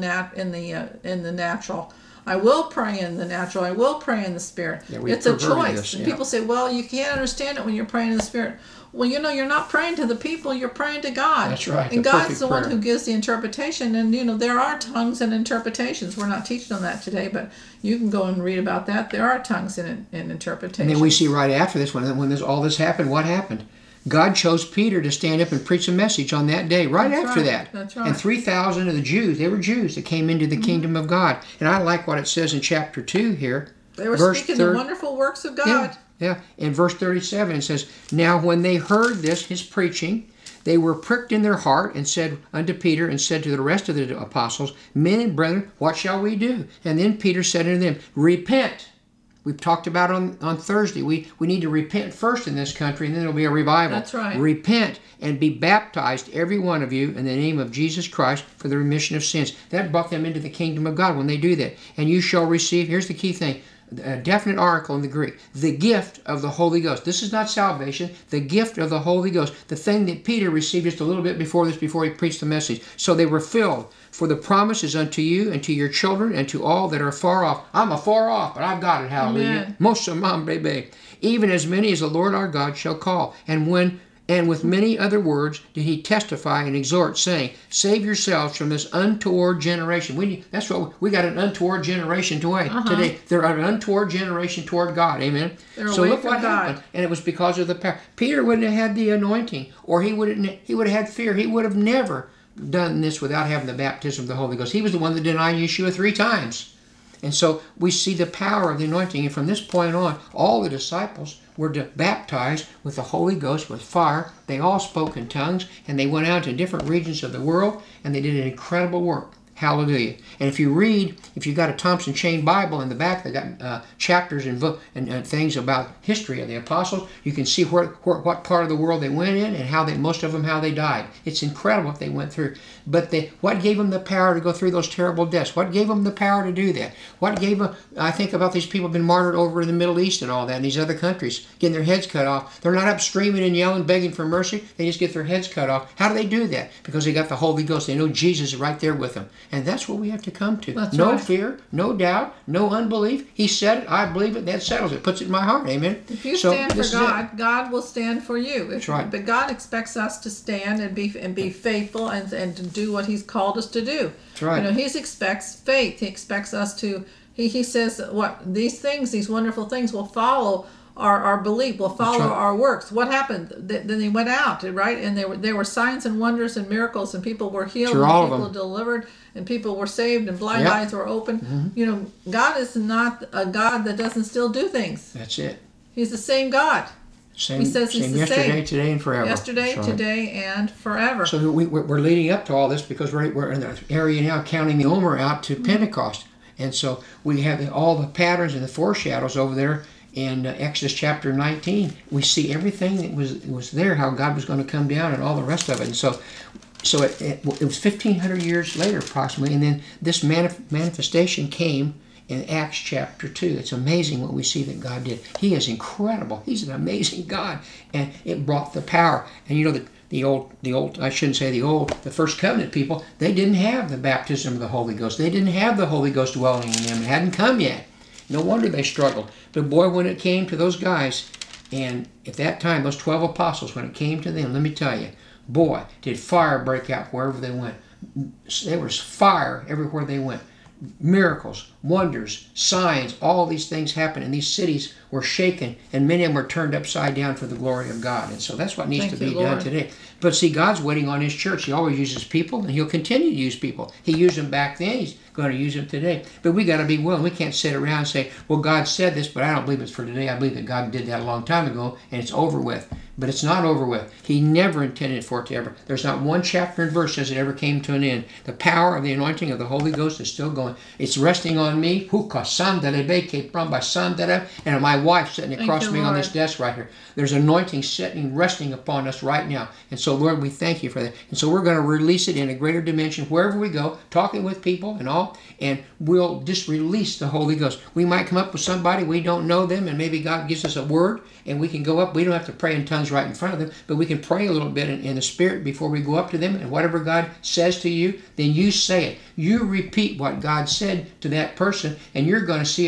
Speaker 5: natural. I will pray in the natural. I will pray in the Spirit.
Speaker 4: Yeah, we
Speaker 5: It's a
Speaker 4: perverted
Speaker 5: choice.
Speaker 4: this,
Speaker 5: And
Speaker 4: yeah.
Speaker 5: people say, well, you can't understand it when you're praying in the Spirit. Well, you're not praying to the people. You're praying to God.
Speaker 4: That's right,
Speaker 5: And
Speaker 4: the
Speaker 5: God's
Speaker 4: perfect
Speaker 5: the one
Speaker 4: prayer.
Speaker 5: who gives the interpretation. And, there are tongues and interpretations. We're not teaching on that today, but you can go and read about that. There are tongues and interpretations.
Speaker 4: And then we see right after this, when all this happened, what happened? God chose Peter to stand up and preach a message on that day, right
Speaker 5: That's
Speaker 4: after
Speaker 5: right,
Speaker 4: that.
Speaker 5: that's right.
Speaker 4: And 3,000 of the Jews, they were Jews that came into the kingdom of God. And I like what it says in chapter 2 here.
Speaker 5: They were
Speaker 4: verse
Speaker 5: speaking
Speaker 4: 30
Speaker 5: the wonderful works of God.
Speaker 4: Yeah. In verse 37 it says, Now when they heard this, his preaching, they were pricked in their heart and said unto Peter and said to the rest of the apostles, Men and brethren, what shall we do? And then Peter said unto them, Repent. We've talked about on Thursday. We need to repent first in this country, and then there'll be a revival.
Speaker 5: That's right.
Speaker 4: Repent and be baptized, every one of you, in the name of Jesus Christ for the remission of sins. That brought them into the kingdom of God when they do that. And you shall receive, here's the key thing, a definite article in the Greek, the gift of the Holy Ghost. This is not salvation, the gift of the Holy Ghost. The thing that Peter received just a little bit before this, before he preached the message. So they were filled. For the promise is unto you and to your children and to all that are far off. I'm afar off, but I've got it, hallelujah.
Speaker 5: Amen.
Speaker 4: Most of them, baby. Even as many as the Lord our God shall call. And with many other words did he testify and exhort, saying, Save yourselves from this untoward generation. We got an untoward generation today. They're an untoward generation toward God. Amen.
Speaker 5: They're
Speaker 4: So
Speaker 5: away
Speaker 4: look
Speaker 5: from
Speaker 4: what
Speaker 5: God.
Speaker 4: happened. And it was because of the power. Peter wouldn't have had the anointing, or he would have had fear. He would have never done this without having the baptism of the Holy Ghost. He was the one that denied Yeshua 3 times. And so we see the power of the anointing. And from this point on, all the disciples were baptized with the Holy Ghost, with fire. They all spoke in tongues, and they went out to different regions of the world, and they did an incredible work. Hallelujah. And if you got a Thompson Chain Bible in the back, they got chapters and things about history of the apostles. You can see what part of the world they went in and how they died. It's incredible what they went through. But what gave them the power to go through those terrible deaths? What gave them the power to do that? What gave them, I think about these people who've been martyred over in the Middle East and all that, and these other countries, getting their heads cut off. They're not up screaming and yelling, begging for mercy. They just get their heads cut off. How do they do that? Because they got the Holy Ghost. They know Jesus is right there with them. And that's what we have to come to.
Speaker 5: That's
Speaker 4: no
Speaker 5: right.
Speaker 4: fear, no doubt, no unbelief. He said it, I believe it, that settles it, puts it in my heart. Amen.
Speaker 5: If you
Speaker 4: So
Speaker 5: stand for
Speaker 4: this is it.
Speaker 5: God, God will stand for you.
Speaker 4: That's right.
Speaker 5: But God expects us to stand and be faithful and to do what He's called us to do.
Speaker 4: That's right.
Speaker 5: You know, He expects faith. He expects us to. He says what these things, these wonderful things, will follow our belief, will follow
Speaker 4: right.
Speaker 5: our works. What happened? Then they went out, right? And there were signs and wonders and miracles, and people were healed,
Speaker 4: Through
Speaker 5: and
Speaker 4: all of
Speaker 5: people
Speaker 4: them.
Speaker 5: delivered, and people were saved, and blind
Speaker 4: Yep.
Speaker 5: eyes were opened. You know, God is not a God that doesn't still do things.
Speaker 4: That's it.
Speaker 5: He's the same God.
Speaker 4: Same,
Speaker 5: He says he's
Speaker 4: same
Speaker 5: the
Speaker 4: yesterday,
Speaker 5: same.
Speaker 4: today, and forever.
Speaker 5: Yesterday,
Speaker 4: That's right.
Speaker 5: today, and forever.
Speaker 4: So we're leading up to all this because we're in the area now counting the Omer out to Pentecost. And so we have all the patterns and the foreshadows over there in Exodus chapter 19. We see everything that was there, how God was going to come down and all the rest of it. And so it was 1,500 years later approximately, and then this manifestation came in Acts chapter 2. It's amazing what we see that God did. He is incredible. He's an amazing God. And it brought the power. And you know that the old, I shouldn't say the old, the first covenant people, they didn't have the baptism of the Holy Ghost. They didn't have the Holy Ghost dwelling in them. It hadn't come yet. No wonder they struggled. But boy, when it came to those guys, and at that time, those 12 apostles, when it came to them, let me tell you, boy, did fire break out wherever they went. There was fire everywhere they went. Miracles, wonders, signs, all these things happened, and these cities were shaken, and many of them were turned upside down for the glory of God. And so that's what needs
Speaker 5: Thank
Speaker 4: to
Speaker 5: you,
Speaker 4: be done
Speaker 5: Lord.
Speaker 4: today. But see, God's waiting on His church. He always uses people, and He'll continue to use people. He used them back then. He's going to use them today. But we got to be willing. We can't sit around and say, well, God said this, but I don't believe it's for today. I believe that God did that a long time ago, and it's over with. But it's not over with. He never intended for it to ever. There's not one chapter and verse says it ever came to an end. The power of the anointing of the Holy Ghost is still going. It's resting on me. And my wife sitting across
Speaker 5: you,
Speaker 4: me on this
Speaker 5: Lord.
Speaker 4: desk right here. There's anointing sitting, resting upon us right now. And so, Lord, we thank you for that. And so we're going to release it in a greater dimension wherever we go, talking with people and all, and we'll just release the Holy Ghost. We might come up with somebody, we don't know them, and maybe God gives us a word, and we can go up. We don't have to pray in tongues right in front of them, but we can pray a little bit in the Spirit before we go up to them, and whatever God says to you, then you say it. You repeat what God said to that person, and you're going to see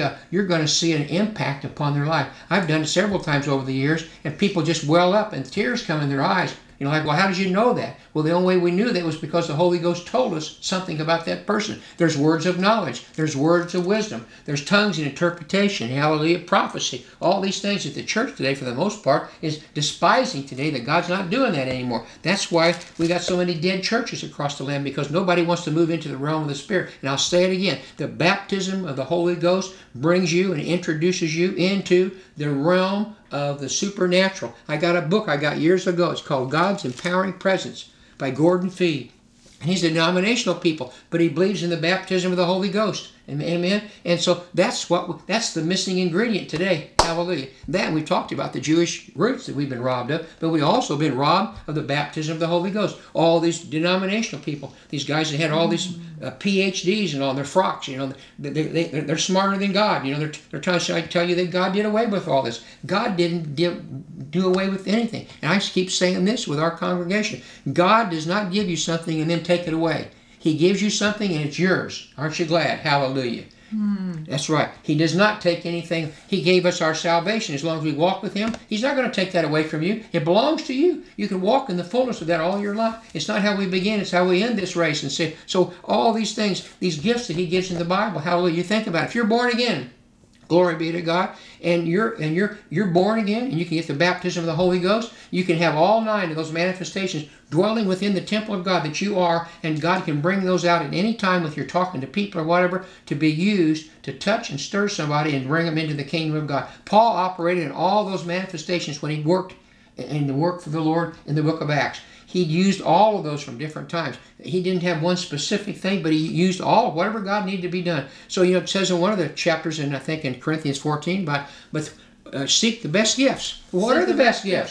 Speaker 4: an impact upon their life. I've done it several times over the years, and people just well up and tears come in their eyes. You know, like, well, how did you know that? Well, the only way we knew that was because the Holy Ghost told us something about that person. There's words of knowledge. There's words of wisdom. There's tongues and interpretation. Hallelujah, prophecy. All these things that the church today, for the most part, is despising today, that God's not doing that anymore. That's why we got so many dead churches across the land, because nobody wants to move into the realm of the Spirit. And I'll say it again. The baptism of the Holy Ghost brings you and introduces you into the realm of the supernatural. I got a book I got years ago. It's called God's Empowering Presence by Gordon Fee. And he's a denominational people, but he believes in the baptism of the Holy Ghost. Amen. And so that's the missing ingredient today. Hallelujah. That we talked about the Jewish roots that we've been robbed of, but we also been robbed of the baptism of the Holy Ghost. All these denominational people, these guys that had all these PhDs and all their frocks, you know, they're smarter than God. You know, they're trying to tell you that God did away with all this. God didn't do away with anything. And I keep saying this with our congregation. God does not give you something and then take it away. He gives you something and it's yours. Aren't you glad? Hallelujah. That's right. He does not take anything. He gave us our salvation. As long as we walk with Him, He's not going to take that away from you. It belongs to you. You can walk in the fullness of that all your life. It's not how we begin. It's how we end this race. And say, so all these things, these gifts that He gives in the Bible, hallelujah. You think about it. If you're born again, glory be to God, and you're born again, and you can get the baptism of the Holy Ghost. You can have all 9 of those manifestations dwelling within the temple of God that you are, and God can bring those out at any time with your talking to people or whatever, to be used to touch and stir somebody and bring them into the kingdom of God. Paul operated in all those manifestations when he worked in the work for the Lord in the book of Acts. He used all of those from different times. He didn't have one specific thing, but he used all of whatever God needed to be done. So, you know, it says in one of the chapters, and I think in Corinthians 14, but seek the best gifts. What are the best gifts?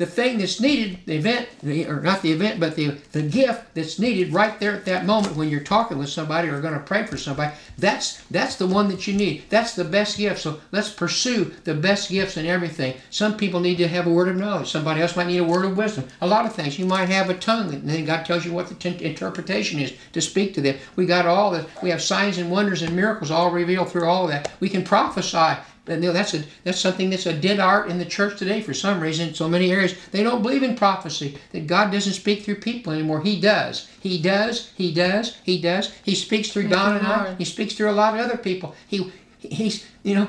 Speaker 4: the thing that's needed, the event, or not the event, but the gift that's needed right there at that moment when you're talking with somebody or going to pray for somebody, that's the one that you need. That's the best gift. So let's pursue the best gifts in everything. Some people need to have a word of knowledge. Somebody else might need a word of wisdom. A lot of things. You might have a tongue, and then God tells you what the interpretation is to speak to them. We got all that. We have signs and wonders and miracles all revealed through all of that. We can prophesy. And that's something that's a dead art in the church today for some reason. In so many areas, they don't believe in prophecy, that God doesn't speak through people anymore. He does. He does. He does. He does. He speaks through Don and I. He speaks through a lot of other people. He's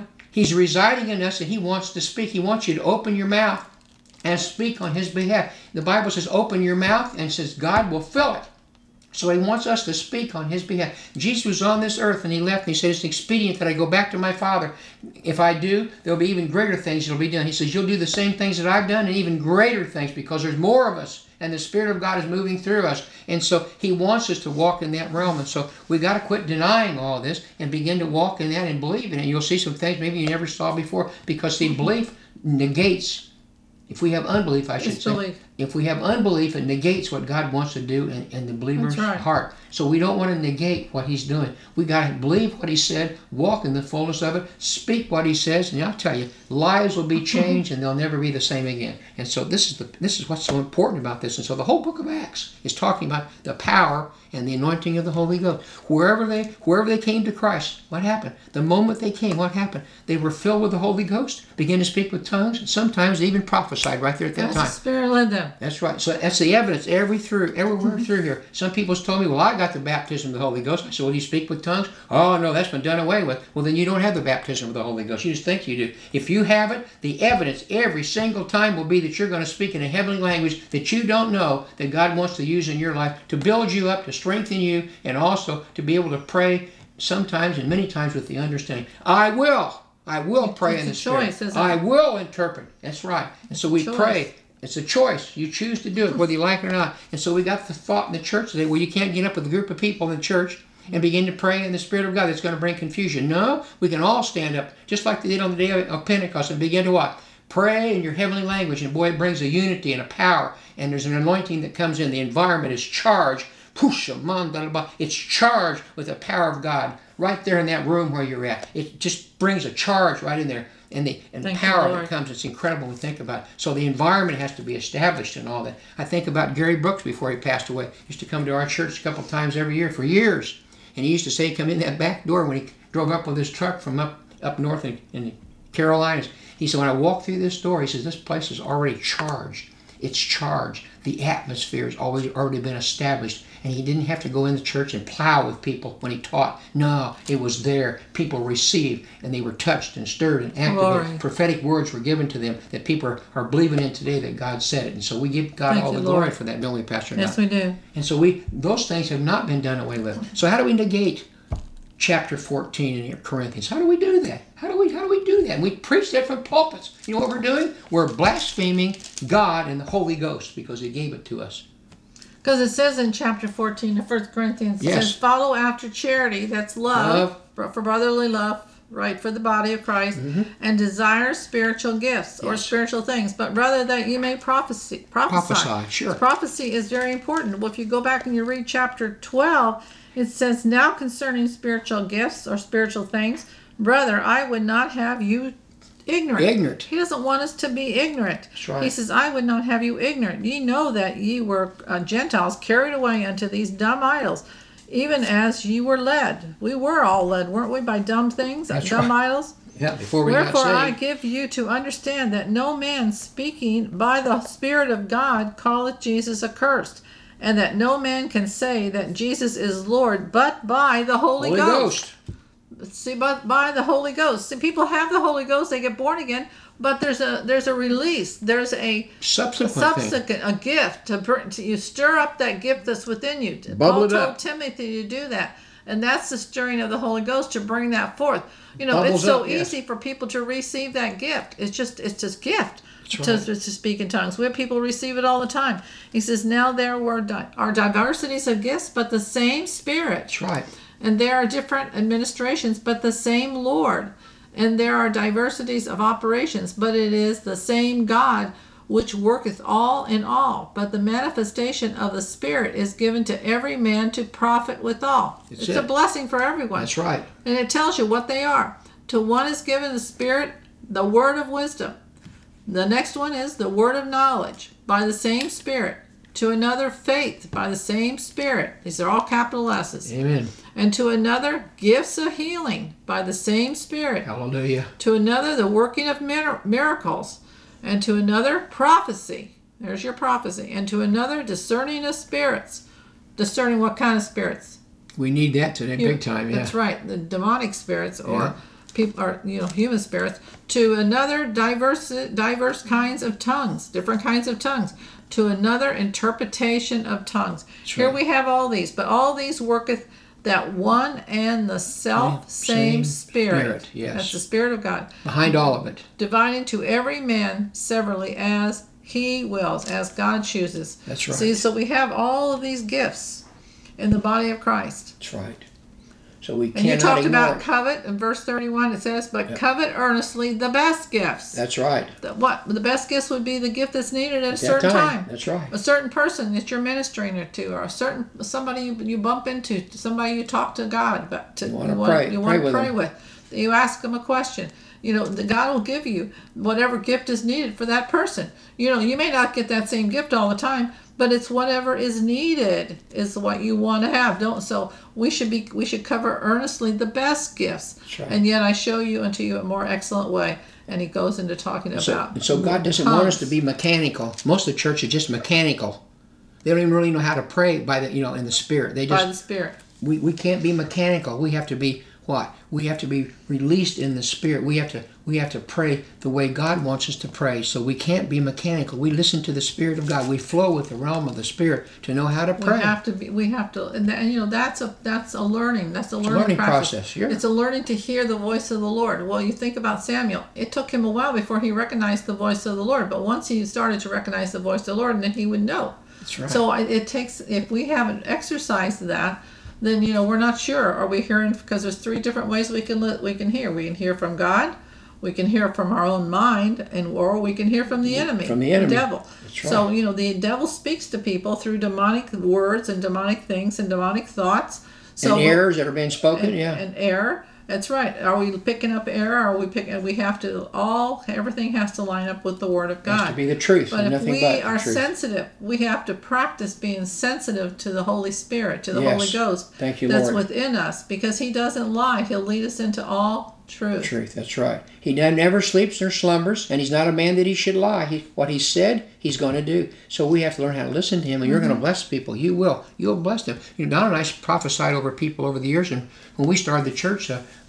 Speaker 4: residing in us, and he wants to speak. He wants you to open your mouth and speak on his behalf. The Bible says, open your mouth, and says God will fill it. So he wants us to speak on his behalf. Jesus was on this earth and he left and he said, it's expedient that I go back to my Father. If I do, there'll be even greater things that'll be done. He says, you'll do the same things that I've done and even greater things because there's more of us and the Spirit of God is moving through us. And so he wants us to walk in that realm. And so we got to quit denying all this and begin to walk in that and believe in it. You'll see some things maybe you never saw before because see, belief negates. If we have unbelief, I should say.
Speaker 5: Belief.
Speaker 4: If we have unbelief, it negates what God wants to do in the believer's heart. So we don't want to negate what he's doing. We got to believe what he said, walk in the fullness of it, speak what he says, and I'll tell you, lives will be changed and they'll never be the same again. And so this is what's so important about this. And so the whole book of Acts is talking about the power and the anointing of the Holy Ghost. Wherever they came to Christ, what happened? The moment they came, what happened? They were filled with the Holy Ghost, began to speak with tongues, and sometimes they even prophesied right there at that time.
Speaker 5: The Spirit led them.
Speaker 4: That's right. So that's the evidence everywhere through here. Some people's told me, well, I got the baptism of the Holy Ghost. I said, well, do you speak with tongues? Oh, no, that's been done away with. Well, then you don't have the baptism of the Holy Ghost. You just think you do. If you have it, the evidence every single time will be that you're going to speak in a heavenly language that you don't know that God wants to use in your life to build you up, to strengthen you, and also to be able to pray sometimes and many times with the understanding, I will pray in the Spirit. I will interpret. That's right. And so we pray. It's a choice. You choose to do it, whether you like it or not. And so we got the thought in the church today where you can't get up with a group of people in the church and begin to pray in the Spirit of God that's going to bring confusion. No, we can all stand up, just like they did on the day of Pentecost, and begin to what? Pray in your heavenly language. And boy, it brings a unity and a power. And there's an anointing that comes in. The environment is charged. It's charged with the power of God right there in that room where you're at. It just brings a charge right in there. And the power that comes, it's incredible when we think about it. So the environment has to be established and all that. I think about Gary Brooks before he passed away. He used to come to our church a couple times every year for years. And he used to say he'd come in that back door when he drove up with his truck from up north in the Carolinas. He said, when I walk through this door, he says, this place is already charged. It's charged. The atmosphere has already been established. And he didn't have to go in the church and plow with people when he taught. No, it was there. People received, and they were touched and stirred and activated. Glory. Prophetic words were given to them that people are believing in today that God said it. And so we give God all the glory for that, don't we, Pastor?
Speaker 5: Yes, we do.
Speaker 4: And so those things have not been done away with. So how do we negate chapter 14 in Corinthians? How do we do that? How do we do that? And we preach that from pulpits. You know what we're doing? We're blaspheming God and the Holy Ghost because he gave it to us.
Speaker 5: Because it says in chapter 14 of 1 Corinthians, it says, follow after charity, that's love. For brotherly love, right, for the body of Christ, and desire spiritual gifts or spiritual things, but rather that you may prophesy.
Speaker 4: Sure.
Speaker 5: Prophecy is very important. Well, if you go back and you read chapter 12, it says, now concerning spiritual gifts or spiritual things, brother, I would not have you ignorant. He doesn't want us to be ignorant.
Speaker 4: That's right.
Speaker 5: He says, I would not have you ignorant. Ye know that ye were Gentiles carried away unto these dumb idols, even as ye were led. We were all led, weren't we, by dumb things, dumb idols?
Speaker 4: Yeah, before we got saved.
Speaker 5: Wherefore I give you to understand that no man speaking by the Spirit of God calleth Jesus accursed, and that no man can say that Jesus is Lord but by the Holy Ghost. See, by the Holy Ghost. See, people have the Holy Ghost, they get born again, but there's a release. There's a subsequent gift to you stir up that gift that's within you. Paul told Timothy to do that, and that's the stirring of the Holy Ghost to bring that forth. You know, it's so easy for people to receive that gift. It's just gift. To speak in tongues. We have people receive it all the time. He says, now there are diversities of gifts, but the same Spirit.
Speaker 4: That's right.
Speaker 5: And there are different administrations, but the same Lord. And there are diversities of operations, but it is the same God which worketh all in all. But the manifestation of the Spirit is given to every man to profit withal. It's a blessing for everyone.
Speaker 4: That's right.
Speaker 5: And it tells you what they are. To one is given the Spirit, the word of wisdom. The next one is the word of knowledge by the same Spirit. To another, faith by the same Spirit. These are all capital S's.
Speaker 4: Amen.
Speaker 5: And to another, gifts of healing by the same Spirit.
Speaker 4: Hallelujah.
Speaker 5: To another, the working of miracles. And to another, prophecy. There's your prophecy. And to another, discerning of spirits. Discerning what kind of spirits?
Speaker 4: We need that today, big time. Yeah.
Speaker 5: That's right. The demonic spirits, or
Speaker 4: Yeah.
Speaker 5: people, or human spirits. To another, diverse kinds of tongues, different kinds of tongues. To another, interpretation of tongues. Here
Speaker 4: right.
Speaker 5: we have all these, but all these worketh that one and the self same Spirit.
Speaker 4: Yes.
Speaker 5: That's the Spirit of God.
Speaker 4: Behind all of it.
Speaker 5: Dividing to every man severally as he wills, as God chooses.
Speaker 4: That's right.
Speaker 5: See, so we have all of these gifts in the body of Christ.
Speaker 4: That's right. So we
Speaker 5: And
Speaker 4: cannot
Speaker 5: you talked
Speaker 4: ignore
Speaker 5: about
Speaker 4: it.
Speaker 5: covet in verse 31. It says, "But covet earnestly the best gifts."
Speaker 4: That's right.
Speaker 5: The best gifts would be the gift that's needed at a
Speaker 4: At that
Speaker 5: certain time.
Speaker 4: That's right.
Speaker 5: A certain person that you're ministering to, or somebody you bump into, somebody you talk to God, but
Speaker 4: You wanna pray
Speaker 5: with. You ask them a question. The God will give you whatever gift is needed for that person. You may not get that same gift all the time, but it's whatever is needed is what you want to have. So we should cover earnestly the best gifts.
Speaker 4: That's right.
Speaker 5: And yet I show you unto you a more excellent way. And he goes into talking about.
Speaker 4: So God doesn't want us to be mechanical. Most of the church is just mechanical. They don't even really know how to pray by the in the Spirit. They just
Speaker 5: by the Spirit.
Speaker 4: we can't be mechanical. We have to be what? We have to be released in the Spirit. We have to pray the way God wants us to pray. So we can't be mechanical. We listen to the Spirit of God. We flow with the realm of the Spirit to know how to pray.
Speaker 5: We have to, and that's a learning. That's a
Speaker 4: learning
Speaker 5: process.
Speaker 4: process, yeah.
Speaker 5: It's a learning to hear the voice of the Lord. Well, you think about Samuel. It took him a while before he recognized the voice of the Lord, but once he started to recognize the voice of the Lord, then he would know.
Speaker 4: That's right.
Speaker 5: So it takes, if we haven't exercised that, then we're not sure. Are we hearing? Because there's three different ways we can hear. We can hear from God, we can hear from our own mind, or we can hear from the enemy.
Speaker 4: From the enemy.
Speaker 5: The devil.
Speaker 4: That's right.
Speaker 5: So the devil speaks to people through demonic words and demonic things and demonic thoughts. So
Speaker 4: and errors that are being spoken.
Speaker 5: And error. That's right. Are we picking up error? Are we picking? We have to everything has to line up with the Word of God.
Speaker 4: It has to be the truth.
Speaker 5: But
Speaker 4: and
Speaker 5: if
Speaker 4: nothing
Speaker 5: we
Speaker 4: but
Speaker 5: are
Speaker 4: the truth.
Speaker 5: sensitive, we have to practice being sensitive to the Holy Spirit, to the
Speaker 4: Yes.
Speaker 5: Holy Ghost.
Speaker 4: Thank you,
Speaker 5: that's
Speaker 4: Lord.
Speaker 5: within us, because He doesn't lie. He'll lead us into all truth.
Speaker 4: Truth, that's right. He never sleeps nor slumbers, and he's not a man that he should lie. What he said, he's going to do. So we have to learn how to listen to him, and you're going to bless people. You will. You'll bless them. Don and I prophesied over people over the years, and when we started the church,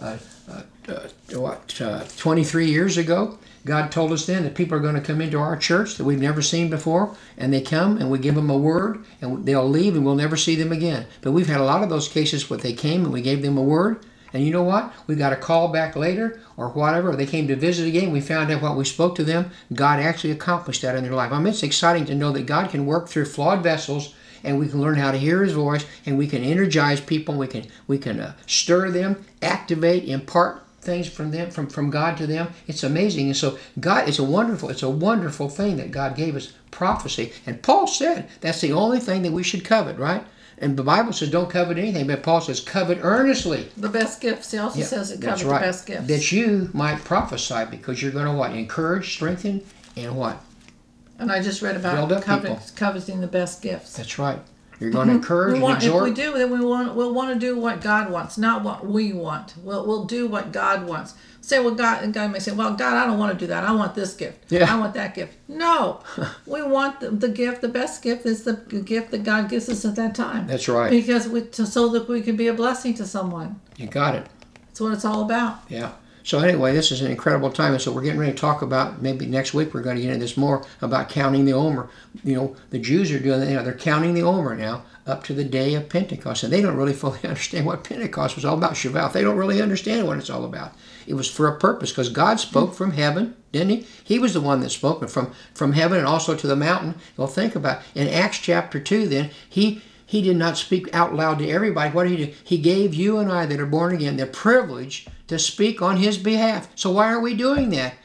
Speaker 4: 23 years ago, God told us then that people are going to come into our church that we've never seen before, and they come and we give them a word, and they'll leave and we'll never see them again. But we've had a lot of those cases where they came and we gave them a word, and you know what? We got a call back later or whatever, or they came to visit again, we found out what we spoke to them, God actually accomplished that in their life. I mean, it's exciting to know that God can work through flawed vessels, and we can learn how to hear His voice, and we can energize people, we can stir them, activate, impart things from them, from God to them. It's amazing. And so God, it's a wonderful thing that God gave us prophecy. And Paul said that's the only thing that we should covet, right? And the Bible says don't covet anything, but Paul says covet earnestly.
Speaker 5: The best gifts. He also says it
Speaker 4: That's
Speaker 5: covers
Speaker 4: right.
Speaker 5: the best gifts.
Speaker 4: That you might prophesy, because you're going to what? Encourage, strengthen, and what?
Speaker 5: And I just read
Speaker 4: Build
Speaker 5: about
Speaker 4: up people.
Speaker 5: coveting the best gifts.
Speaker 4: That's right. You're going to encourage and exhort.
Speaker 5: If we do, then we'll want to do what God wants, not what we want. We'll do what God wants. Say, well, God may say, well, God, I don't want to do that. I want this gift.
Speaker 4: Yeah.
Speaker 5: I want that gift. No, we want the gift. The best gift is the gift that God gives us at that time.
Speaker 4: That's right.
Speaker 5: Because so that we can be a blessing to someone.
Speaker 4: You got it.
Speaker 5: That's what it's all about.
Speaker 4: Yeah. So anyway, this is an incredible time, and so we're getting ready to talk about, maybe next week we're going to get into this more, about counting the Omer. The Jews are doing, they're counting the Omer now up to the day of Pentecost, and they don't really fully understand what Pentecost was all about. Shavuot, they don't really understand what it's all about. It was for a purpose, because God spoke from heaven, didn't He? He was the one that spoke from heaven and also to the mountain. Well, think about it. In Acts chapter 2, then, He did not speak out loud to everybody. What did He do? He gave you and I that are born again the privilege to speak on His behalf. So why are we doing that?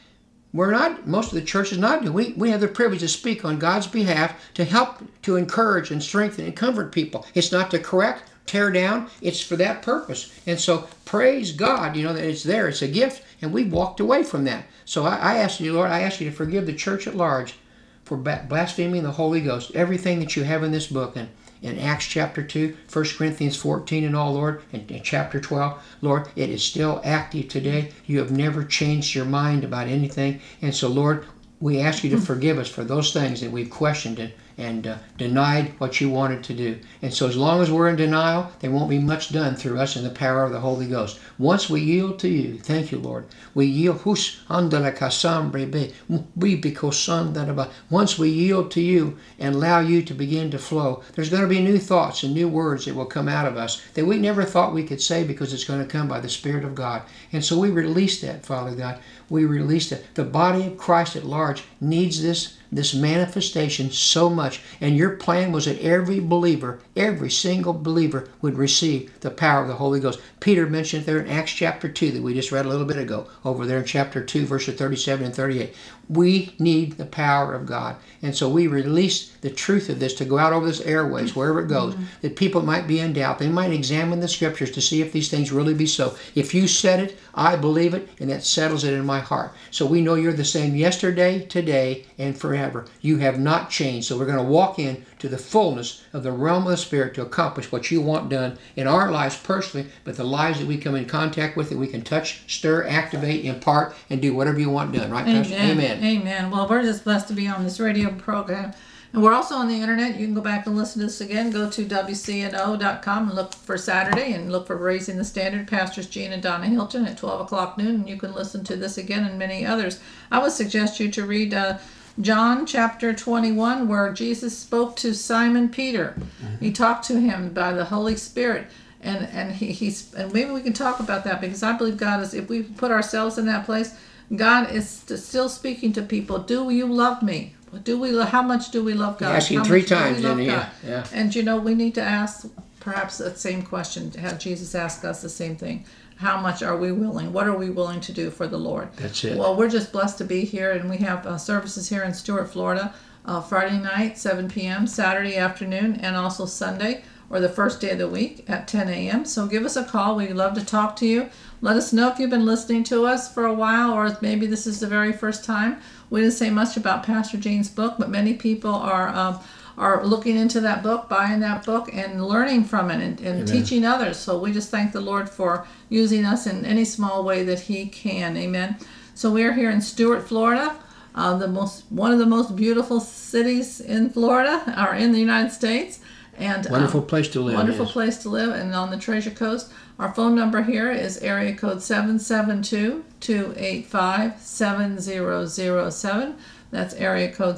Speaker 4: most of the church is not doing. We have the privilege to speak on God's behalf to help, to encourage and strengthen and comfort people. It's not to correct, tear down. It's for that purpose. And so praise God, that it's there. It's a gift, and we've walked away from that. So I ask you, Lord, I ask you to forgive the church at large for blaspheming the Holy Ghost. Everything that you have in this book, and in Acts chapter 2, 1 Corinthians 14 and all, Lord, and chapter 12, Lord, it is still active today. You have never changed your mind about anything. And so, Lord, we ask you to forgive us for those things that we've questioned and denied what you wanted to do. And so as long as we're in denial, there won't be much done through us in the power of the Holy Ghost. Once we yield to you, thank you, Lord. We yield. Once we yield to you and allow you to begin to flow, there's going to be new thoughts and new words that will come out of us that we never thought we could say, because it's going to come by the Spirit of God. And so we release that, Father God. We release that. The body of Christ at large needs this manifestation so much. And your plan was that every believer, every single believer, would receive the power of the Holy Ghost. Peter mentioned there in Acts chapter 2 that we just read a little bit ago, over there in chapter 2, verses 37 and 38. We need the power of God. And so we release the truth of this to go out over this airways, wherever it goes, that people might be in doubt. They might examine the scriptures to see if these things really be so. If you said it, I believe it, and that settles it in my heart. So we know you're the same yesterday, today, and forever. You have not changed. So we're going to walk in to the fullness of the realm of the Spirit to accomplish what you want done in our lives personally, but the lives that we come in contact with, that we can touch, stir, activate, impart, and do whatever you want done. Right, Pastor? Amen.
Speaker 5: Amen. Well, we're just blessed to be on this radio program. And we're also on the internet. You can go back and listen to this again. Go to WCNO.com and look for Saturday and look for Raising the Standard. Pastors Gene and Donna Hilton at 12 o'clock noon. And you can listen to this again and many others. I would suggest you to read John chapter 21, where Jesus spoke to Simon Peter. He talked to him by the Holy Spirit. And he's maybe we can talk about that, because I believe God is, if we put ourselves in that place, God is still speaking to people. Do you love me? How much do we love God?
Speaker 4: Ask him 3 times, didn't he? Yeah.
Speaker 5: And we need to ask perhaps that same question. Have Jesus ask us the same thing? How much are we willing? What are we willing to do for the Lord?
Speaker 4: That's it.
Speaker 5: Well, we're just blessed to be here, and we have services here in Stuart, Florida, Friday night, 7 p.m., Saturday afternoon, and also Sunday, or the first day of the week at 10 a.m. So give us a call. We'd love to talk to you. Let us know if you've been listening to us for a while, or maybe this is the very first time. We didn't say much about Pastor Gene's book, but many people are looking into that book, buying that book, and learning from it and teaching others. So we just thank the Lord for using us in any small way that he can. Amen. So we are here in Stuart, Florida, one of the most beautiful cities in Florida, or in the United States. And
Speaker 4: wonderful place to live.
Speaker 5: Wonderful place to live, and on the Treasure Coast. Our phone number here is area code 772-285-7007. That's area code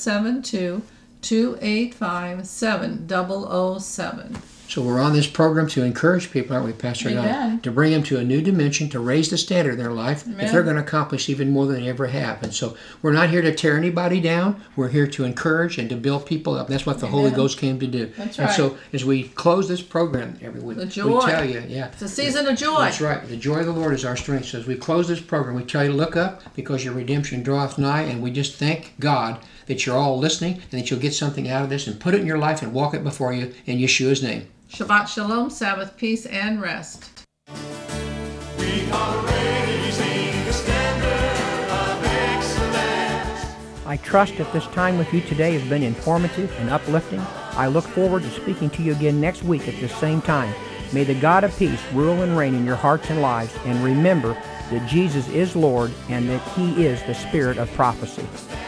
Speaker 5: 772-285-7007.
Speaker 4: So we're on this program to encourage people, aren't we, Pastor Don? To bring them to a new dimension, to raise the standard in their life, that they're going to accomplish even more than they ever have. And so we're not here to tear anybody down. We're here to encourage and to build people up. That's what the Holy Ghost came to do.
Speaker 5: That's right.
Speaker 4: And so as we close this program every week,
Speaker 5: the joy.
Speaker 4: We tell you,
Speaker 5: it's a season of joy.
Speaker 4: That's right. The joy of the Lord is our strength. So as we close this program, we tell you to look up, because your redemption draweth nigh, and we just thank God that you're all listening and that you'll get something out of this and put it in your life and walk it before you in Yeshua's name.
Speaker 5: Shabbat Shalom, Sabbath, peace, and rest.
Speaker 3: We are raising the standard of excellence.
Speaker 6: I trust that this time with you today has been informative and uplifting. I look forward to speaking to you again next week at this same time. May the God of peace rule and reign in your hearts and lives, and remember that Jesus is Lord and that he is the Spirit of prophecy.